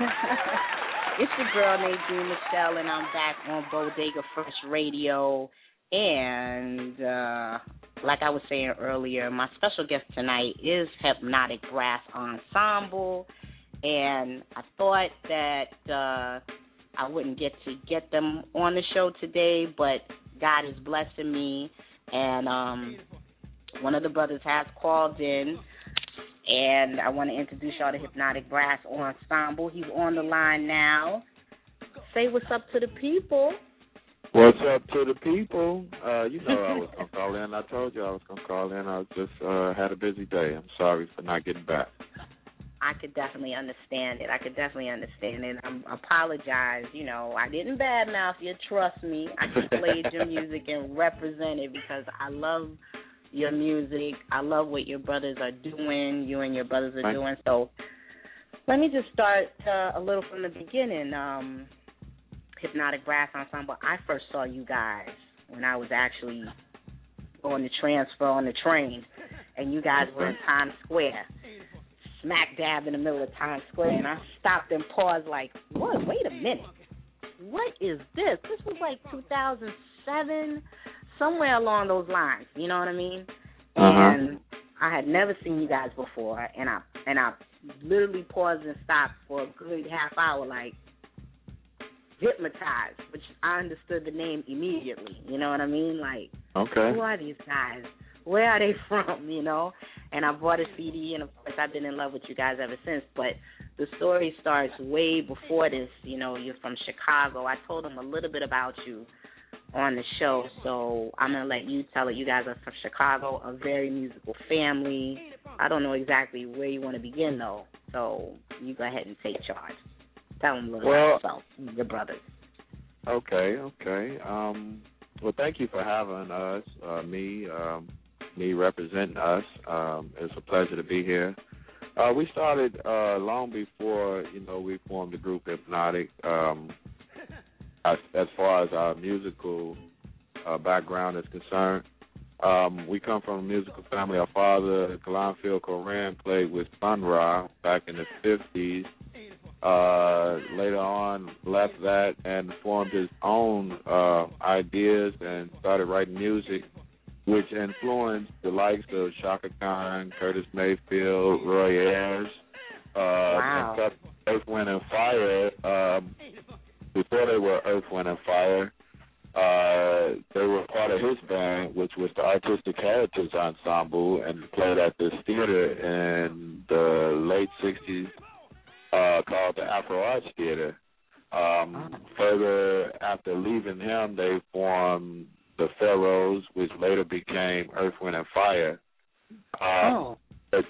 It's your girl Nadine Michelle, and I'm back on Bodega Fresh Radio. And uh, like I was saying earlier, my special guest tonight is Hypnotic Brass Ensemble, and I thought that uh, I wouldn't get to get them on the show today, but God is blessing me, and um, one of the brothers has called in, and I want to introduce y'all to Hypnotic Brass Ensemble. He's on the line now. Say what's up to the people. What's up to the people? Uh, you know I was going to call in. I told you I was going to call in. I just uh, had a busy day. I'm sorry for not getting back. I could definitely understand it. I could definitely understand it. I apologize. You know, I didn't badmouth you. Trust me. I just played your music and represented because I love your music. I love what your brothers are doing, you and your brothers are doing. So let me just start uh, a little from the beginning. Um, Hypnotic Brass Ensemble, I first saw you guys when I was actually on the transfer on the train, and you guys were in Times Square, smack dab in the middle of Times Square, and I stopped and paused like, what? Wait a minute. What is this? This was like two thousand seven, somewhere along those lines, you know what I mean? Uh-huh. And I had never seen you guys before, and I and I literally paused and stopped for a good half hour, like, hypnotized, which I understood the name immediately, you know what I mean? Like, okay, who are these guys? Where are they from, you know? And I bought a C D, and, of course, I've been in love with you guys ever since, but the story starts way before this. You know, you're from Chicago. I told them a little bit about you on the show, so I'm going to let you tell it. You guys are from Chicago, a very musical family. I don't know exactly where you want to begin, though, so you go ahead and take charge. Tell them a little well, about yourself, your brothers. Okay, okay. Um, well, thank you for having us, uh, me, um, me representing us. Um, it's a pleasure to be here. Uh, we started uh, long before, you know, we formed the group Hypnotic. Um, as, as far as our musical uh, background is concerned, um, we come from a musical family. Our father, Kalanfield Koran, played with Sun Ra back in the fifties. Uh, later on, left that and formed his own uh, ideas and started writing music, which influenced the likes of Shaka Khan, Curtis Mayfield, Roy Ayers, uh, wow. and Earth, Wind and Fire. Um, before they were Earth, Wind and Fire, uh, they were part of his band, which was the Artistic Heritage Ensemble, and played at this theater in the late sixties. Uh, called the Afro Arts Theater. Um, further, after leaving him, they formed the Pharaohs, which later became Earth, Wind, and Fire. Uh, oh. Just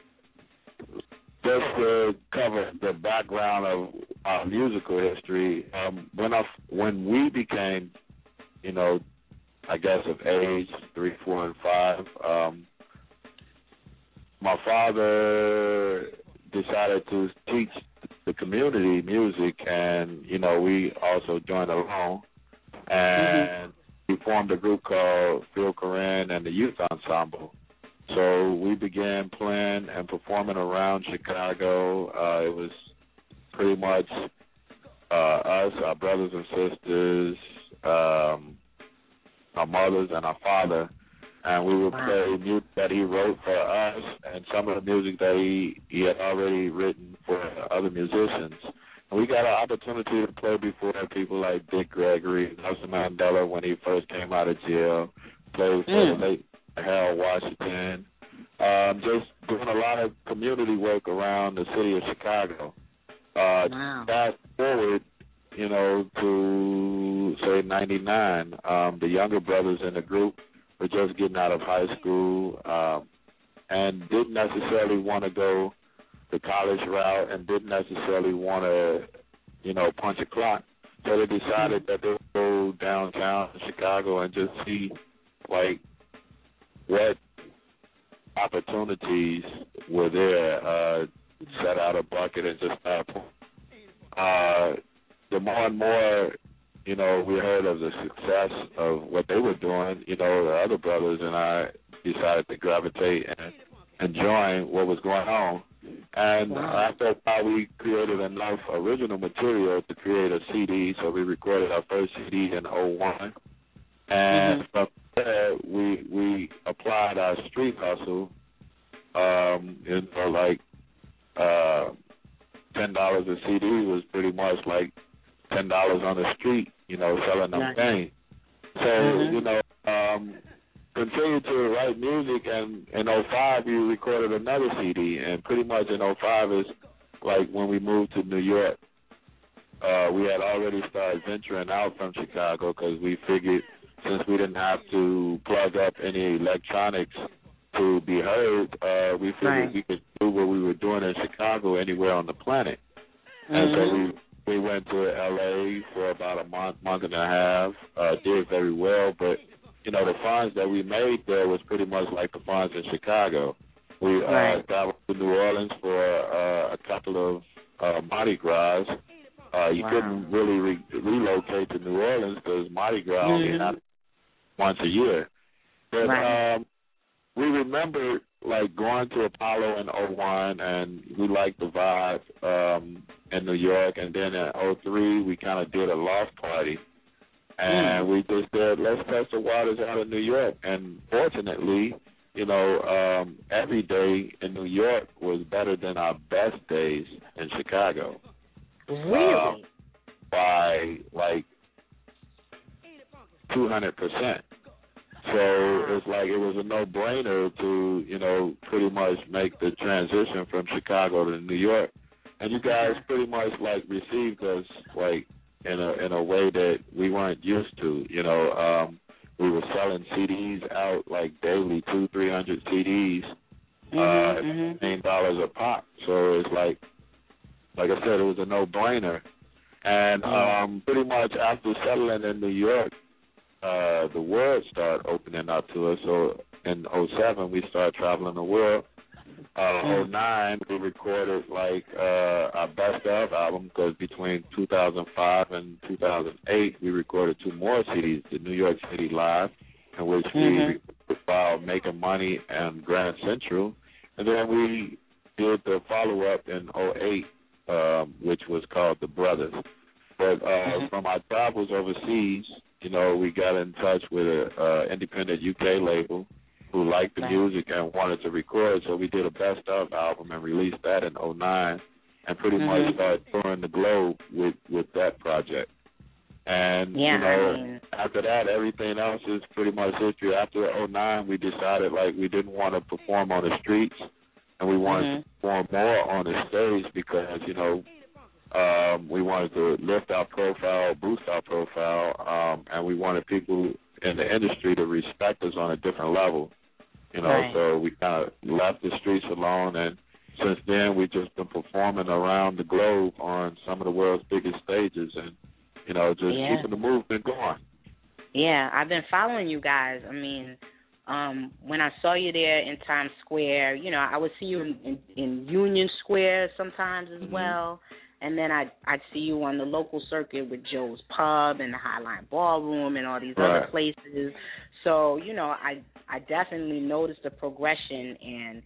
to cover the background of our musical history, um, when I, when we became, you know, I guess of age, three, four, and five, um, my father decided to teach the community music, and, you know, we also joined along, and mm-hmm. we formed a group called Phil Koran and the Youth Ensemble. So we began playing and performing around Chicago. Uh, it was pretty much uh, us, our brothers and sisters, um, our mothers, and our father. And we would play music that he wrote for us and some of the music that he, he had already written for other musicians. And we got an opportunity to play before people like Dick Gregory, Nelson Mandela when he first came out of jail, played for mm. the late Harold Washington, um, just doing a lot of community work around the city of Chicago. Uh, wow. Fast forward, you know, to, say, ninety-nine, um, the younger brothers in the group were just getting out of high school um, and didn't necessarily want to go the college route and didn't necessarily want to, you know, punch a clock. So they decided that they would go downtown in Chicago and just see, like, what opportunities were there, uh, set out a bucket and just start playing. Uh, the more and more, you know, we heard of the success of what they were doing, you know, the other brothers and I decided to gravitate and, and join what was going on. And Wow. after a while, we created enough original material to create a C D. So we recorded our first C D in oh one. And Mhm. from there, we we applied our street hustle. Um, you know, like uh, ten dollars a C D was pretty much like ten dollars on the street. You know, selling them Nice. things. So Mhm. you know, um, continued to write music, and in oh five we recorded another C D, and pretty much in oh five is like when we moved to New York. Uh, we had already started venturing out from Chicago because we figured since we didn't have to plug up any electronics to be heard, uh, we figured Right. we could do what we were doing in Chicago anywhere on the planet. Mhm. And so we we went to L A for about a month, month and a half, uh, did very well, but you know, the funds that we made there was pretty much like the funds in Chicago. We uh, Right. traveled to New Orleans for uh, a couple of uh, Mardi Gras. Uh, you Wow. couldn't really re- relocate to New Orleans because Mardi Gras only Mhm. happened once a year. But Right. um, we remember like going to Apollo in oh one, and we liked the vibe um, in New York. And then in oh three, we kind of did a loft party. And we just said, let's test the waters out of New York. And fortunately, you know, um, every day in New York was better than our best days in Chicago. Really? Uh, by like two hundred percent. So it's like it was a no-brainer to, you know, pretty much make the transition from Chicago to New York. And you guys pretty much like received us like in a in a way that we weren't used to. You know, um, we were selling C Ds out like daily, two, three hundred C Ds, Mhm, uh, mhm. fifteen dollars a pop. So it's like, like I said, it was a no-brainer. And Yeah. um, pretty much after settling in New York, uh, the world started opening up to us. So in oh seven, we started traveling the world. Uh, oh nine, we recorded like uh, our best of album because between two thousand five and two thousand eight, we recorded two more C Ds, the New York City Live, in which Mhm. we filed Making Money and Grand Central. And then we did the follow-up in oh eight, um, which was called The Brothers. But uh, from our travels overseas, you know, we got in touch with an uh, independent U K label who liked the Right. music and wanted to record, so we did a best of album and released that in oh nine, and pretty Mhm. much started touring the globe with, with that project. And, Yeah, you know, I mean- after that, everything else is pretty much history. After oh nine, we decided, like, we didn't want to perform on the streets, and we wanted Mhm. to perform more on the stage because, you know, um, we wanted to lift our profile, boost our profile, um, and we wanted people in the industry to respect us on a different level. You know, Right. so we kind of left the streets alone, and since then we've just been performing around the globe on some of the world's biggest stages, and you know, just Yeah. keeping the movement going. Yeah, I've been following you guys. I mean, um, when I saw you there in Times Square, you know, I would see you in, in, in Union Square sometimes as Mhm. well. And then I'd, I'd see you on the local circuit with Joe's Pub and the Highline Ballroom and all these other Right. places. So, you know, I I definitely noticed the progression, and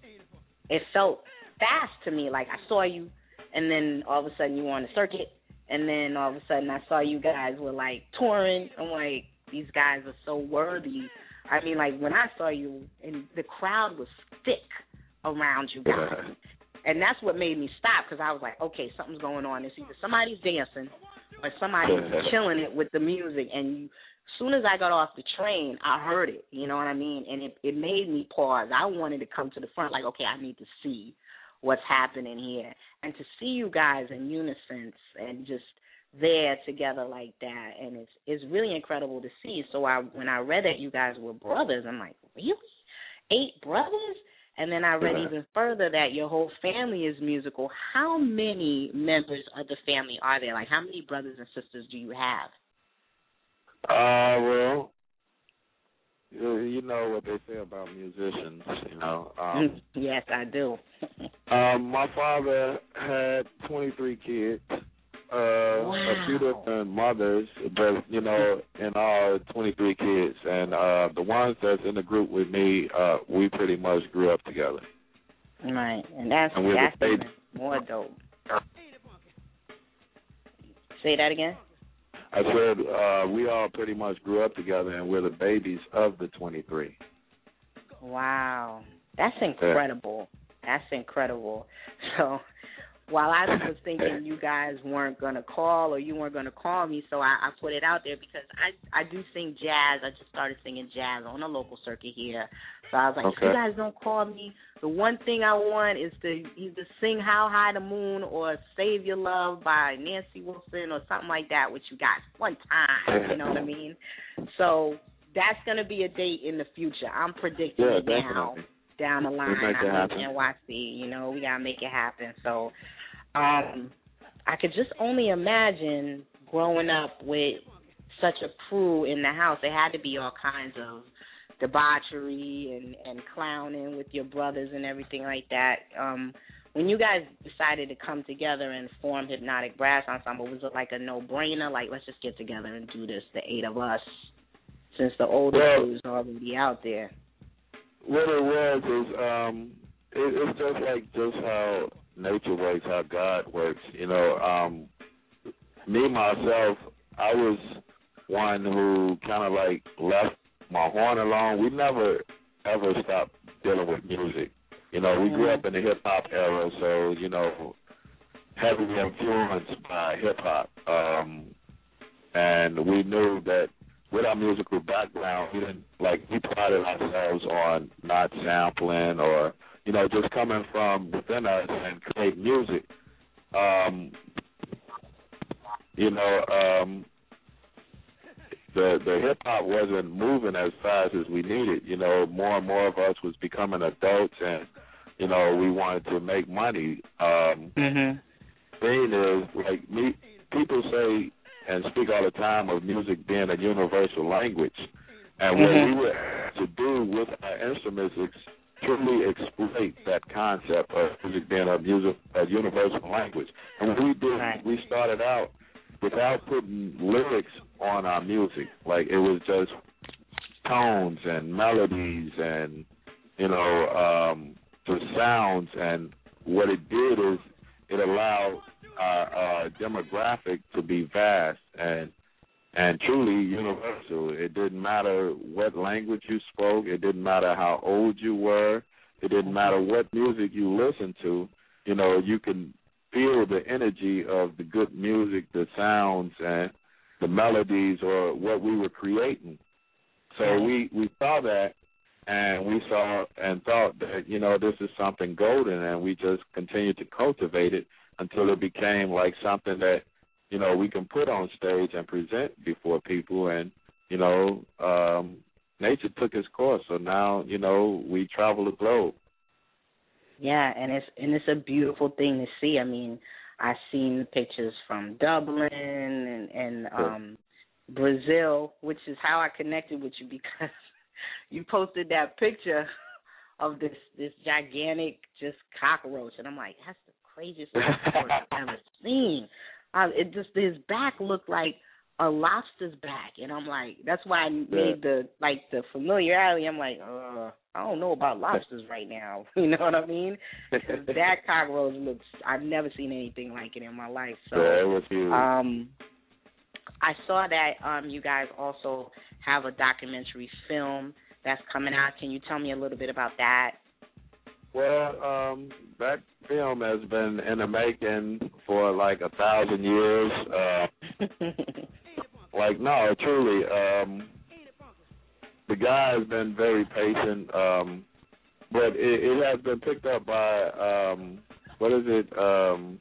it felt fast to me. Like I saw you, and then all of a sudden you were on the circuit, and then all of a sudden I saw you guys were like touring. I'm like, these guys are so worthy. I mean, like when I saw you, and the crowd was thick around you guys. And that's what made me stop, because I was like, okay, something's going on. It's either somebody's dancing or somebody's killing it with the music. And you, as soon as I got off the train, I heard it, you know what I mean? And it, it made me pause. I wanted to come to the front like, okay, I need to see what's happening here. And to see you guys in unison and just there together like that, and it's it's really incredible to see. So I when I read that you guys were brothers, I'm like, really? Eight brothers? And then I read Yeah. even further that your whole family is musical. How many members of the family are there? Like, how many brothers and sisters do you have? Uh, well, you, you know what they say about musicians, you know. Um, yes, I do. um, my father had twenty-three kids, uh, a few different mothers, but, you know, in all, twenty-three kids. And uh, the ones that's in the group with me, uh, we pretty much grew up together. Right, and that's and we're that's the even babies. more dope. Say that again. I said uh, we all pretty much grew up together, and we're the babies of the twenty-three. Wow, that's incredible. That's incredible. So, while I was thinking you guys weren't gonna call or you weren't gonna call me, so I, I put it out there because I I do sing jazz. I just started singing jazz on a local circuit here. So I was like, okay. if you guys don't call me, the one thing I want is to either sing How High the Moon or Save Your Love by Nancy Wilson or something like that with you guys one time, you know what I mean? So that's going to be a date in the future. I'm predicting yeah, it now definitely. down the line. We'll make it I live happen. in N Y C, you know, we got to make it happen. So um, I could just only imagine growing up with such a crew in the house. There had to be all kinds of debauchery and, and clowning with your brothers and everything like that. Um, when you guys decided to come together and form Hypnotic Brass Ensemble, was it like a no-brainer? Like, let's just get together and do this, the eight of us, since the older well, crew's already out there? What it was is um, it, it's just like just how nature works, how God works. You know, um, me, myself, I was one who kind of like left my horn alone. We never ever stopped dealing with music. You know, we grew up in the hip hop era, so you know, heavily influenced by hip hop, um, and we knew that with our musical background, we didn't like we prided ourselves on not sampling or you know just coming from within us and create music. Um, you know. Um, The the hip hop wasn't moving as fast as we needed. You know, more and more of us was becoming adults, and you know, we wanted to make money. Um, mm-hmm. Thing is, like me, people say and speak all the time of music being a universal language, and mm-hmm. what we were able to do with our instruments is truly exploit that concept of music being a music a universal language. And when we did, right. we started out without putting lyrics on our music. Like, it was just tones and melodies and, you know, um, the sounds. And what it did is it allowed our, our demographic to be vast and and truly universal. It didn't matter what language you spoke. It didn't matter how old you were. It didn't matter what music you listened to. You know, you can feel the energy of the good music, the sounds, and the melodies, or what we were creating. So we, we saw that, and we saw and thought that, you know, this is something golden, and we just continued to cultivate it until it became like something that, you know, we can put on stage and present before people. And, you know, um, nature took its course. So now, you know, we travel the globe. Yeah, and it's and it's a beautiful thing to see. I mean, I've seen pictures from Dublin and, and um, Brazil, which is how I connected with you, because you posted that picture of this this gigantic just cockroach, and I'm like, that's the craziest cockroach I've ever seen. Uh, it just his back looked like a lobster's back, and I'm like, that's why I made the like the familiarity. I'm like, uh, I don't know about lobsters right now. You know what I mean? Because that cockroach looks, I've never seen anything like it in my life. So, yeah, it was huge. Um, I saw that um, you guys also have a documentary film that's coming out. Can you tell me a little bit about that? Well, um, that film has been in the making for like a thousand years. Uh, like, no, truly, um, the guy has been very patient, um, but it, it has been picked up by, um, what is it, um,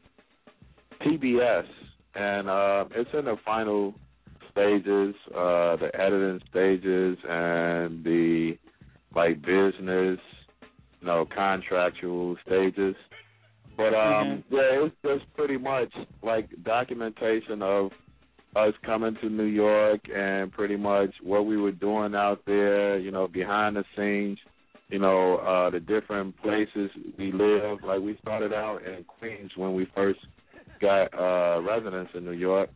P B S, and uh, it's in the final stages, uh, the editing stages, and the, like, business, you know, contractual stages. But, um, mm-hmm. yeah, it's just pretty much like documentation of us coming to New York and pretty much what we were doing out there, you know, behind the scenes, you know, uh, the different places we live. Like, we started out in Queens when we first got uh, residence in New York.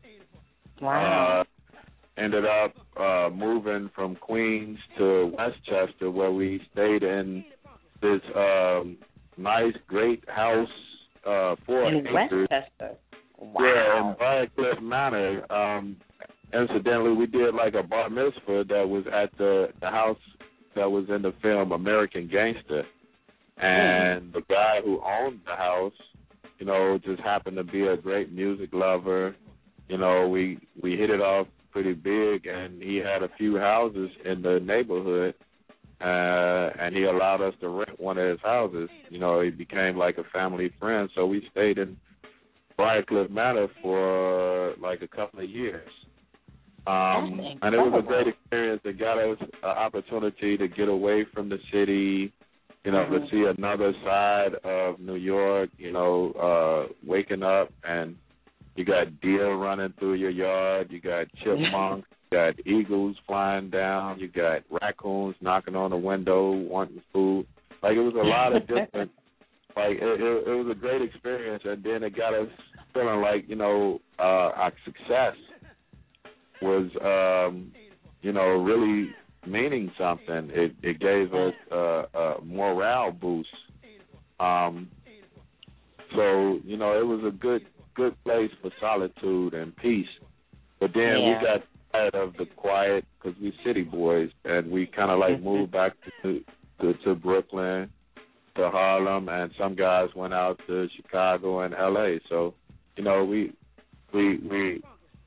Wow. Uh, ended up uh, moving from Queens to Westchester, where we stayed in this um, nice, great house, uh, four In acres. Westchester. Wow. Yeah, in Briarcliff Manor. Um, incidentally, we did like a bar mitzvah that was at the the house that was in the film American Gangster, and mm. the guy who owned the house, you know, just happened to be a great music lover. You know, we we hit it off pretty big, and he had a few houses in the neighborhood, uh, and he allowed us to rent one of his houses. You know, he became like a family friend, so we stayed in Briarcliff Manor for like a couple of years. Um, and it was a great experience that got us an opportunity to get away from the city, you know, mm-hmm. to see another side of New York, you know, uh, waking up and you got deer running through your yard, you got chipmunks, you got eagles flying down, you got raccoons knocking on the window wanting food. Like, it was a lot of different, like, it, it, it was a great experience, and then it got us feeling like, you know, uh, our success was, um, you know, really meaning something. It, it gave us uh, a morale boost. Um, so, you know, it was a good good place for solitude and peace. But then yeah. we got tired of the quiet because we city boys, and we kind of like moved back to, to to Brooklyn, to Harlem, and some guys went out to Chicago and L A. So, you know, we we we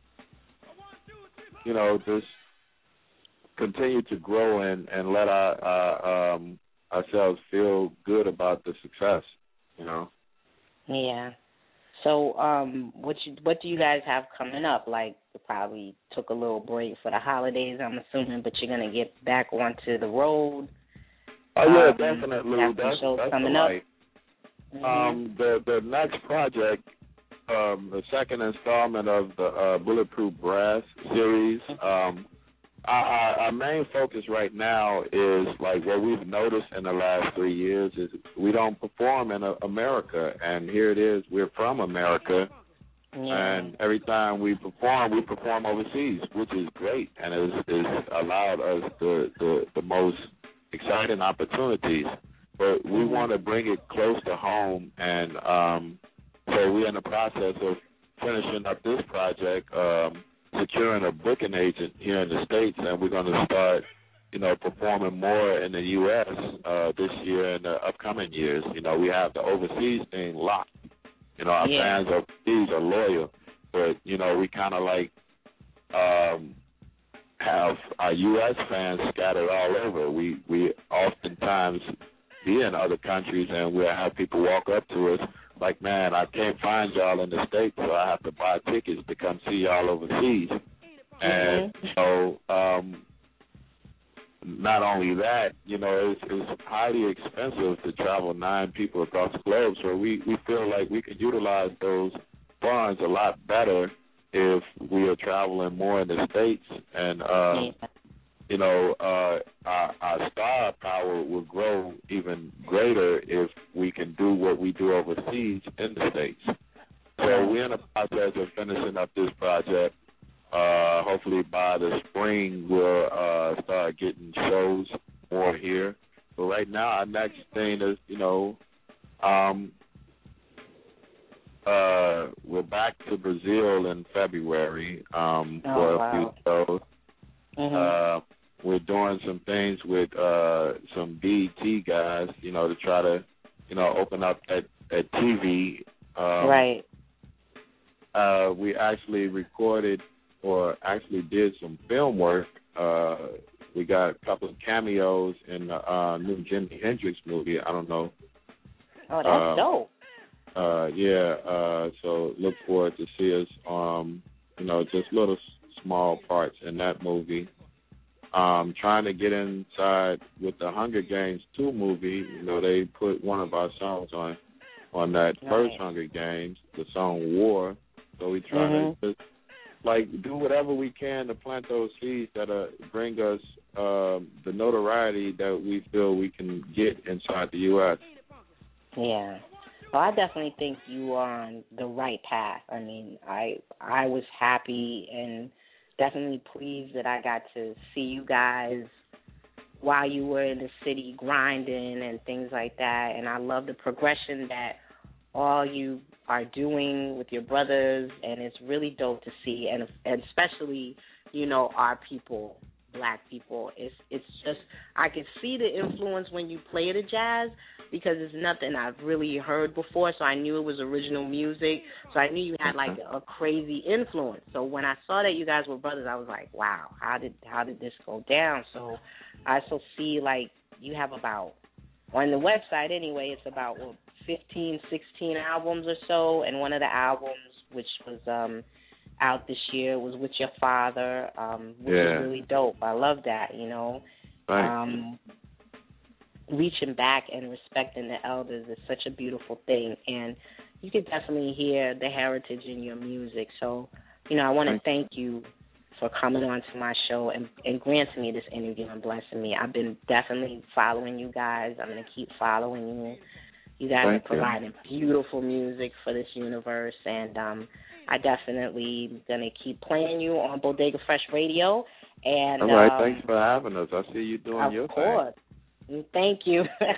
you know just continue to grow and and let our, our um, ourselves feel good about the success. You know. Yeah. So, um, what you what do you guys have coming up? Like, you probably took a little break for the holidays, I'm assuming, but you're gonna get back onto the road. Oh yeah, um, definitely. Have that's some shows that's coming right. up. Mm-hmm. Um, the the next project, um, the second installment of the uh, Bulletproof Brass series. Um, our, our main focus right now is like what we've noticed in the last three years is we don't perform in uh, America, and here it is. We're from America, yeah. and every time we perform, we perform overseas, which is great, and it's, it's allowed us the, the the most exciting opportunities. But we mm-hmm. want to bring it close to home, and um, so we're in the process of finishing up this project. Um, securing a booking agent here in the States, and we're going to start, you know, performing more in the U S uh, this year and the upcoming years. You know, we have the overseas thing locked. You know, our yeah. fans overseas are loyal, but, you know, we kind of like um, have our U S fans scattered all over. We, we oftentimes be in other countries, and we'll have people walk up to us like, man, I can't find y'all in the States, so I have to buy tickets to come see y'all overseas. And mm-hmm. so um, not only that, you know, it's, it's highly expensive to travel nine people across the globe, so we, we feel like we can utilize those funds a lot better if we are traveling more in the States. And, uh, yeah. you know, uh, our, our star power will grow even greater if we can do what we do overseas in the States. So we're in the process of finishing up this project. Uh, hopefully by the spring we'll uh, start getting shows more here. But right now our next thing is, you know, um, uh, we're back to Brazil in February um, oh, for a wow. few shows. Mm-hmm. Uh, we're doing some things with uh, some B E T guys, you know, to try to, you know, open up that, that T V. Um, right. Uh, we actually recorded or actually did some film work. Uh, we got a couple of cameos in the uh, new Jimi Hendrix movie. I don't know. Oh, that's uh, dope. Uh, yeah, uh, so look forward to see us, um, you know, just little small parts in that movie. Um, trying to get inside with the Hunger Games two movie. You know, they put one of our songs on on that nice. first Hunger Games, the song War. So we try mm-hmm. to just, like, do whatever we can to plant those seeds that uh, bring us um, the notoriety that we feel we can get inside the U S. Yeah. Well, I definitely think you are on the right path. I mean, I I was happy and definitely pleased that I got to see you guys while you were in the city grinding and things like that. And I love the progression that all you are doing with your brothers, and it's really dope to see. And, and especially, you know, our people, black people. It's it's just, I can see the influence when you play the jazz, because it's nothing I've really heard before, so I knew it was original music. So I knew you had like a crazy influence. So when I saw that you guys were brothers, I was like, wow, how did how did this go down? So I also see like you have about, on the website anyway, it's about what, fifteen, sixteen albums or so, and one of the albums, which was um, out this year, was with your father, um, which yeah. is really dope. I love that, you know. Right. Um, reaching back and respecting the elders is such a beautiful thing, and you can definitely hear the heritage in your music. So, you know, I want to thank you for coming on to my show and, and granting me this interview and blessing me. I've been definitely following you guys. I'm going to keep following you. You guys Thank are providing you. beautiful music for this universe, and um, I definitely going to keep playing you on Bodega Fresh Radio. And all right, um, thanks for having us. I see you doing your thing. Of course. Thank you.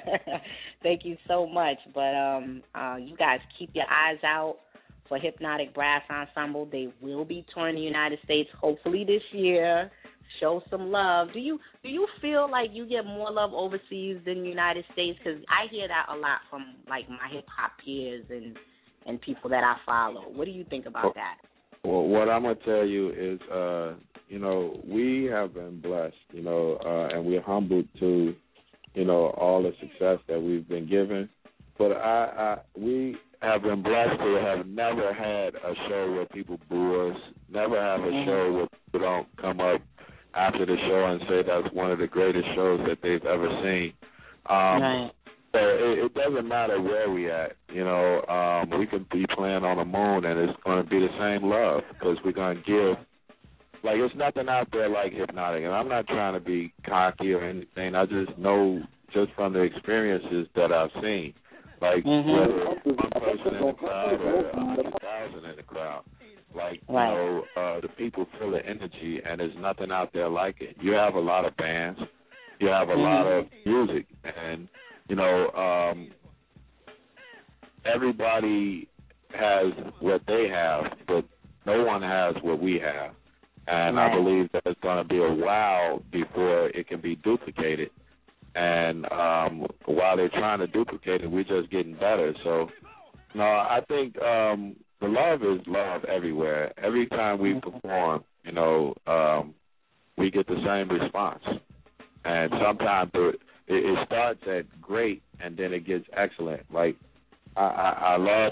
Thank you so much. But um, uh, you guys keep your eyes out for Hypnotic Brass Ensemble. They will be touring the United States hopefully this year. Show some love. Do you do you feel like you get more love overseas than the United States? Because I hear that a lot from like my hip hop peers and and people that I follow. What do you think about well, that? Well, what I'm gonna tell you is, uh, you know, we have been blessed, you know, uh, and we're humbled to, you know, all the success that we've been given. But I, I we have been blessed to have never had a show where people boo us, never have a show where people don't come up after the show and say that's one of the greatest shows that they've ever seen. Um, right. So it, it doesn't matter where we at, you know. Um, we could be playing on the moon and it's going to be the same love because we're going to give. Like, there's nothing out there like Hypnotic, and I'm not trying to be cocky or anything. I just know just from the experiences that I've seen, like mm-hmm. whether one person in the crowd or a hundred thousand in the crowd. Like, right. you know, uh, the people feel the energy, and there's nothing out there like it. You have a lot of bands. You have a mm-hmm. lot of music. And, you know, um, everybody has what they have, but no one has what we have. And right. I believe that it's going to be a while before it can be duplicated. And um, while they're trying to duplicate it, we're just getting better. So, no, I think um, the love is love everywhere. Every time we perform, you know, um, we get the same response. And sometimes it, it starts at great, and then it gets excellent. Like, I, I, I love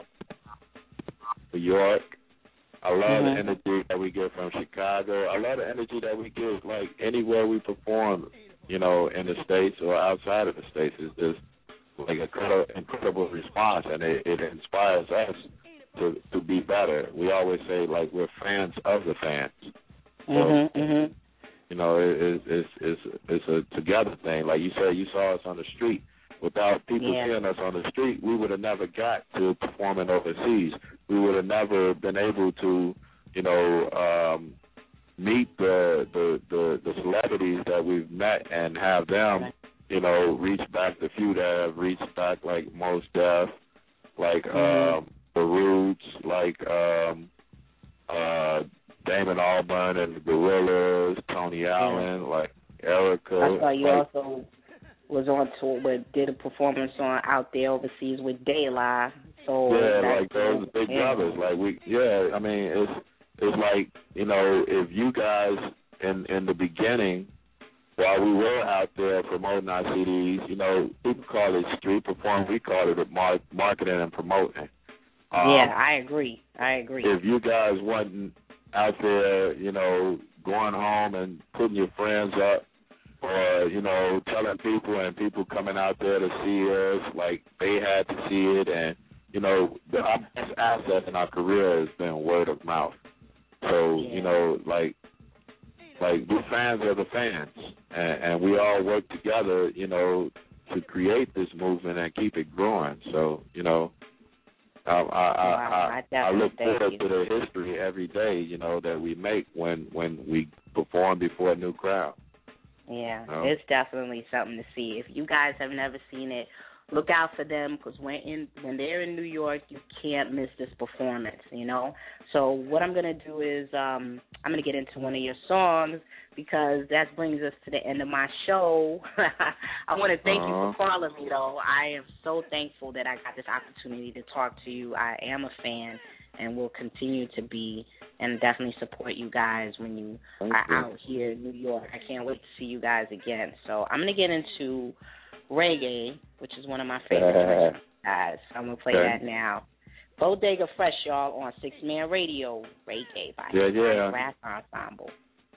New York. I love mm-hmm. the energy that we get from Chicago. I love the energy that we get, like, anywhere we perform, you know, in the States or outside of the States. It's just, like, a incredible, incredible response, and it, it inspires us to to be better. We always say, like, we're fans of the fans. So, mm-hmm, mm-hmm. you know, it, it, it's, it's, it's a together thing. Like you said, you saw us on the street. Without people yeah. seeing us on the street, we would have never got to performing overseas. We would have never been able to, you know, um, meet the, the the the celebrities that we've met and have them, you know, reach back. The few that have reached back, like Mos Def, like mm-hmm. um, the Roots, like um, uh, Damon Albarn and the Gorillas, Tony Allen, yeah. like Erica. I saw you like, also was on tour, but did a performance on out there overseas with De La. So yeah, that's like those big yeah. brothers. Like we, yeah. I mean, it's it's like, you know, if you guys in in the beginning, while we were out there promoting our C Ds, you know, people call it street performing. We call it mar- marketing and promoting. Um, yeah, I agree. I agree. If you guys wasn't out there, you know, going home and putting your friends up, or, you know, telling people and people coming out there to see us, like they had to see it. And, you know, the, our best asset in our career has been word of mouth. So, yeah. you know, like, like we're fans of the fans. And, and we all work together, you know, to create this movement and keep it growing. So, you know, I, I, wow, I, I, I look forward to the history every day, you know, that we make when, when we perform before a new crowd. Yeah, No. it's definitely something to see. If you guys have never seen it, look out for them because when in when they're in New York, you can't miss this performance. You know. So what I'm gonna do is um, I'm gonna get into one of your songs because that brings us to the end of my show. I want to thank uh-huh. you for calling me, though. I am so thankful that I got this opportunity to talk to you. I am a fan and will continue to be, and definitely support you guys when you Thank are you. out here in New York. I can't wait to see you guys again. So I'm going to get into reggae, which is one of my favorite uh, guys. So I'm going to play okay. that now. Bodega Fresh, y'all, on Six Man Radio, reggae by yeah, yeah. Brass Ensemble.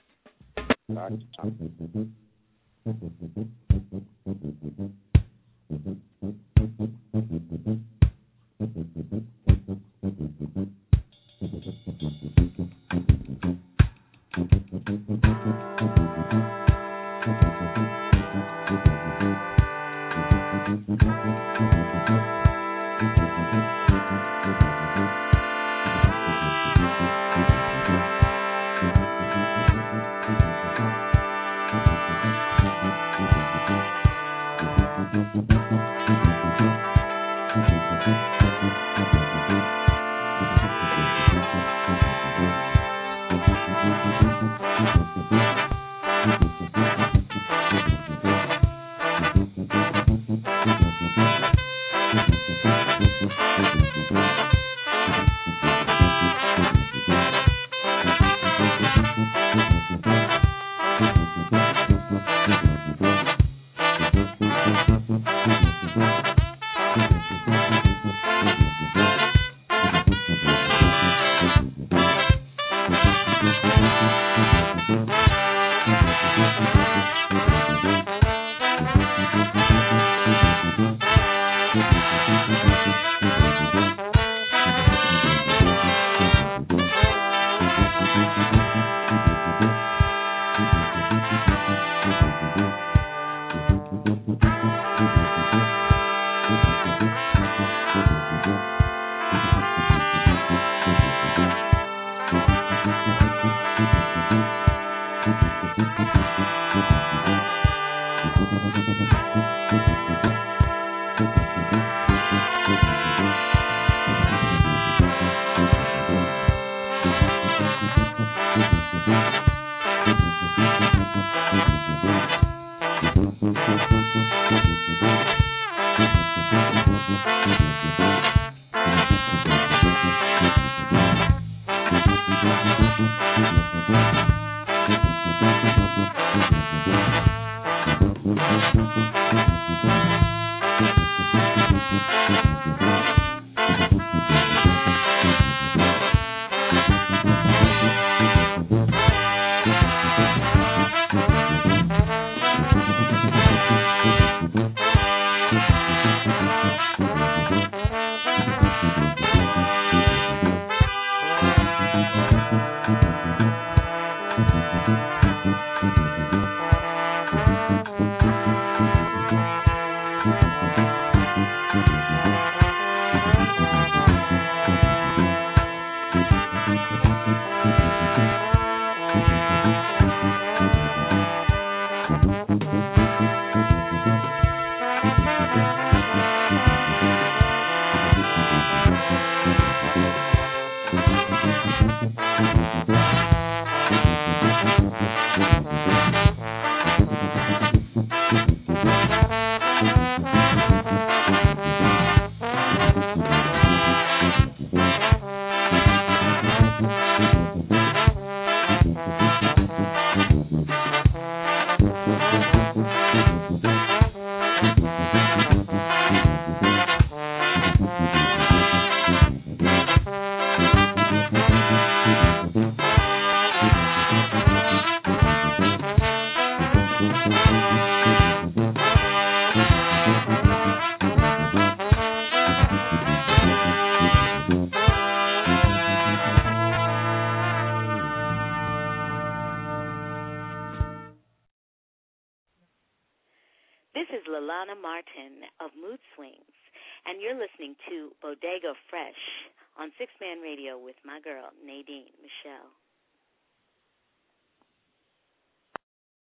This is Lalana Martin of Mood Swings, and you're listening to Bodega Fresh on Six Man Radio with my girl, Nadine Michelle.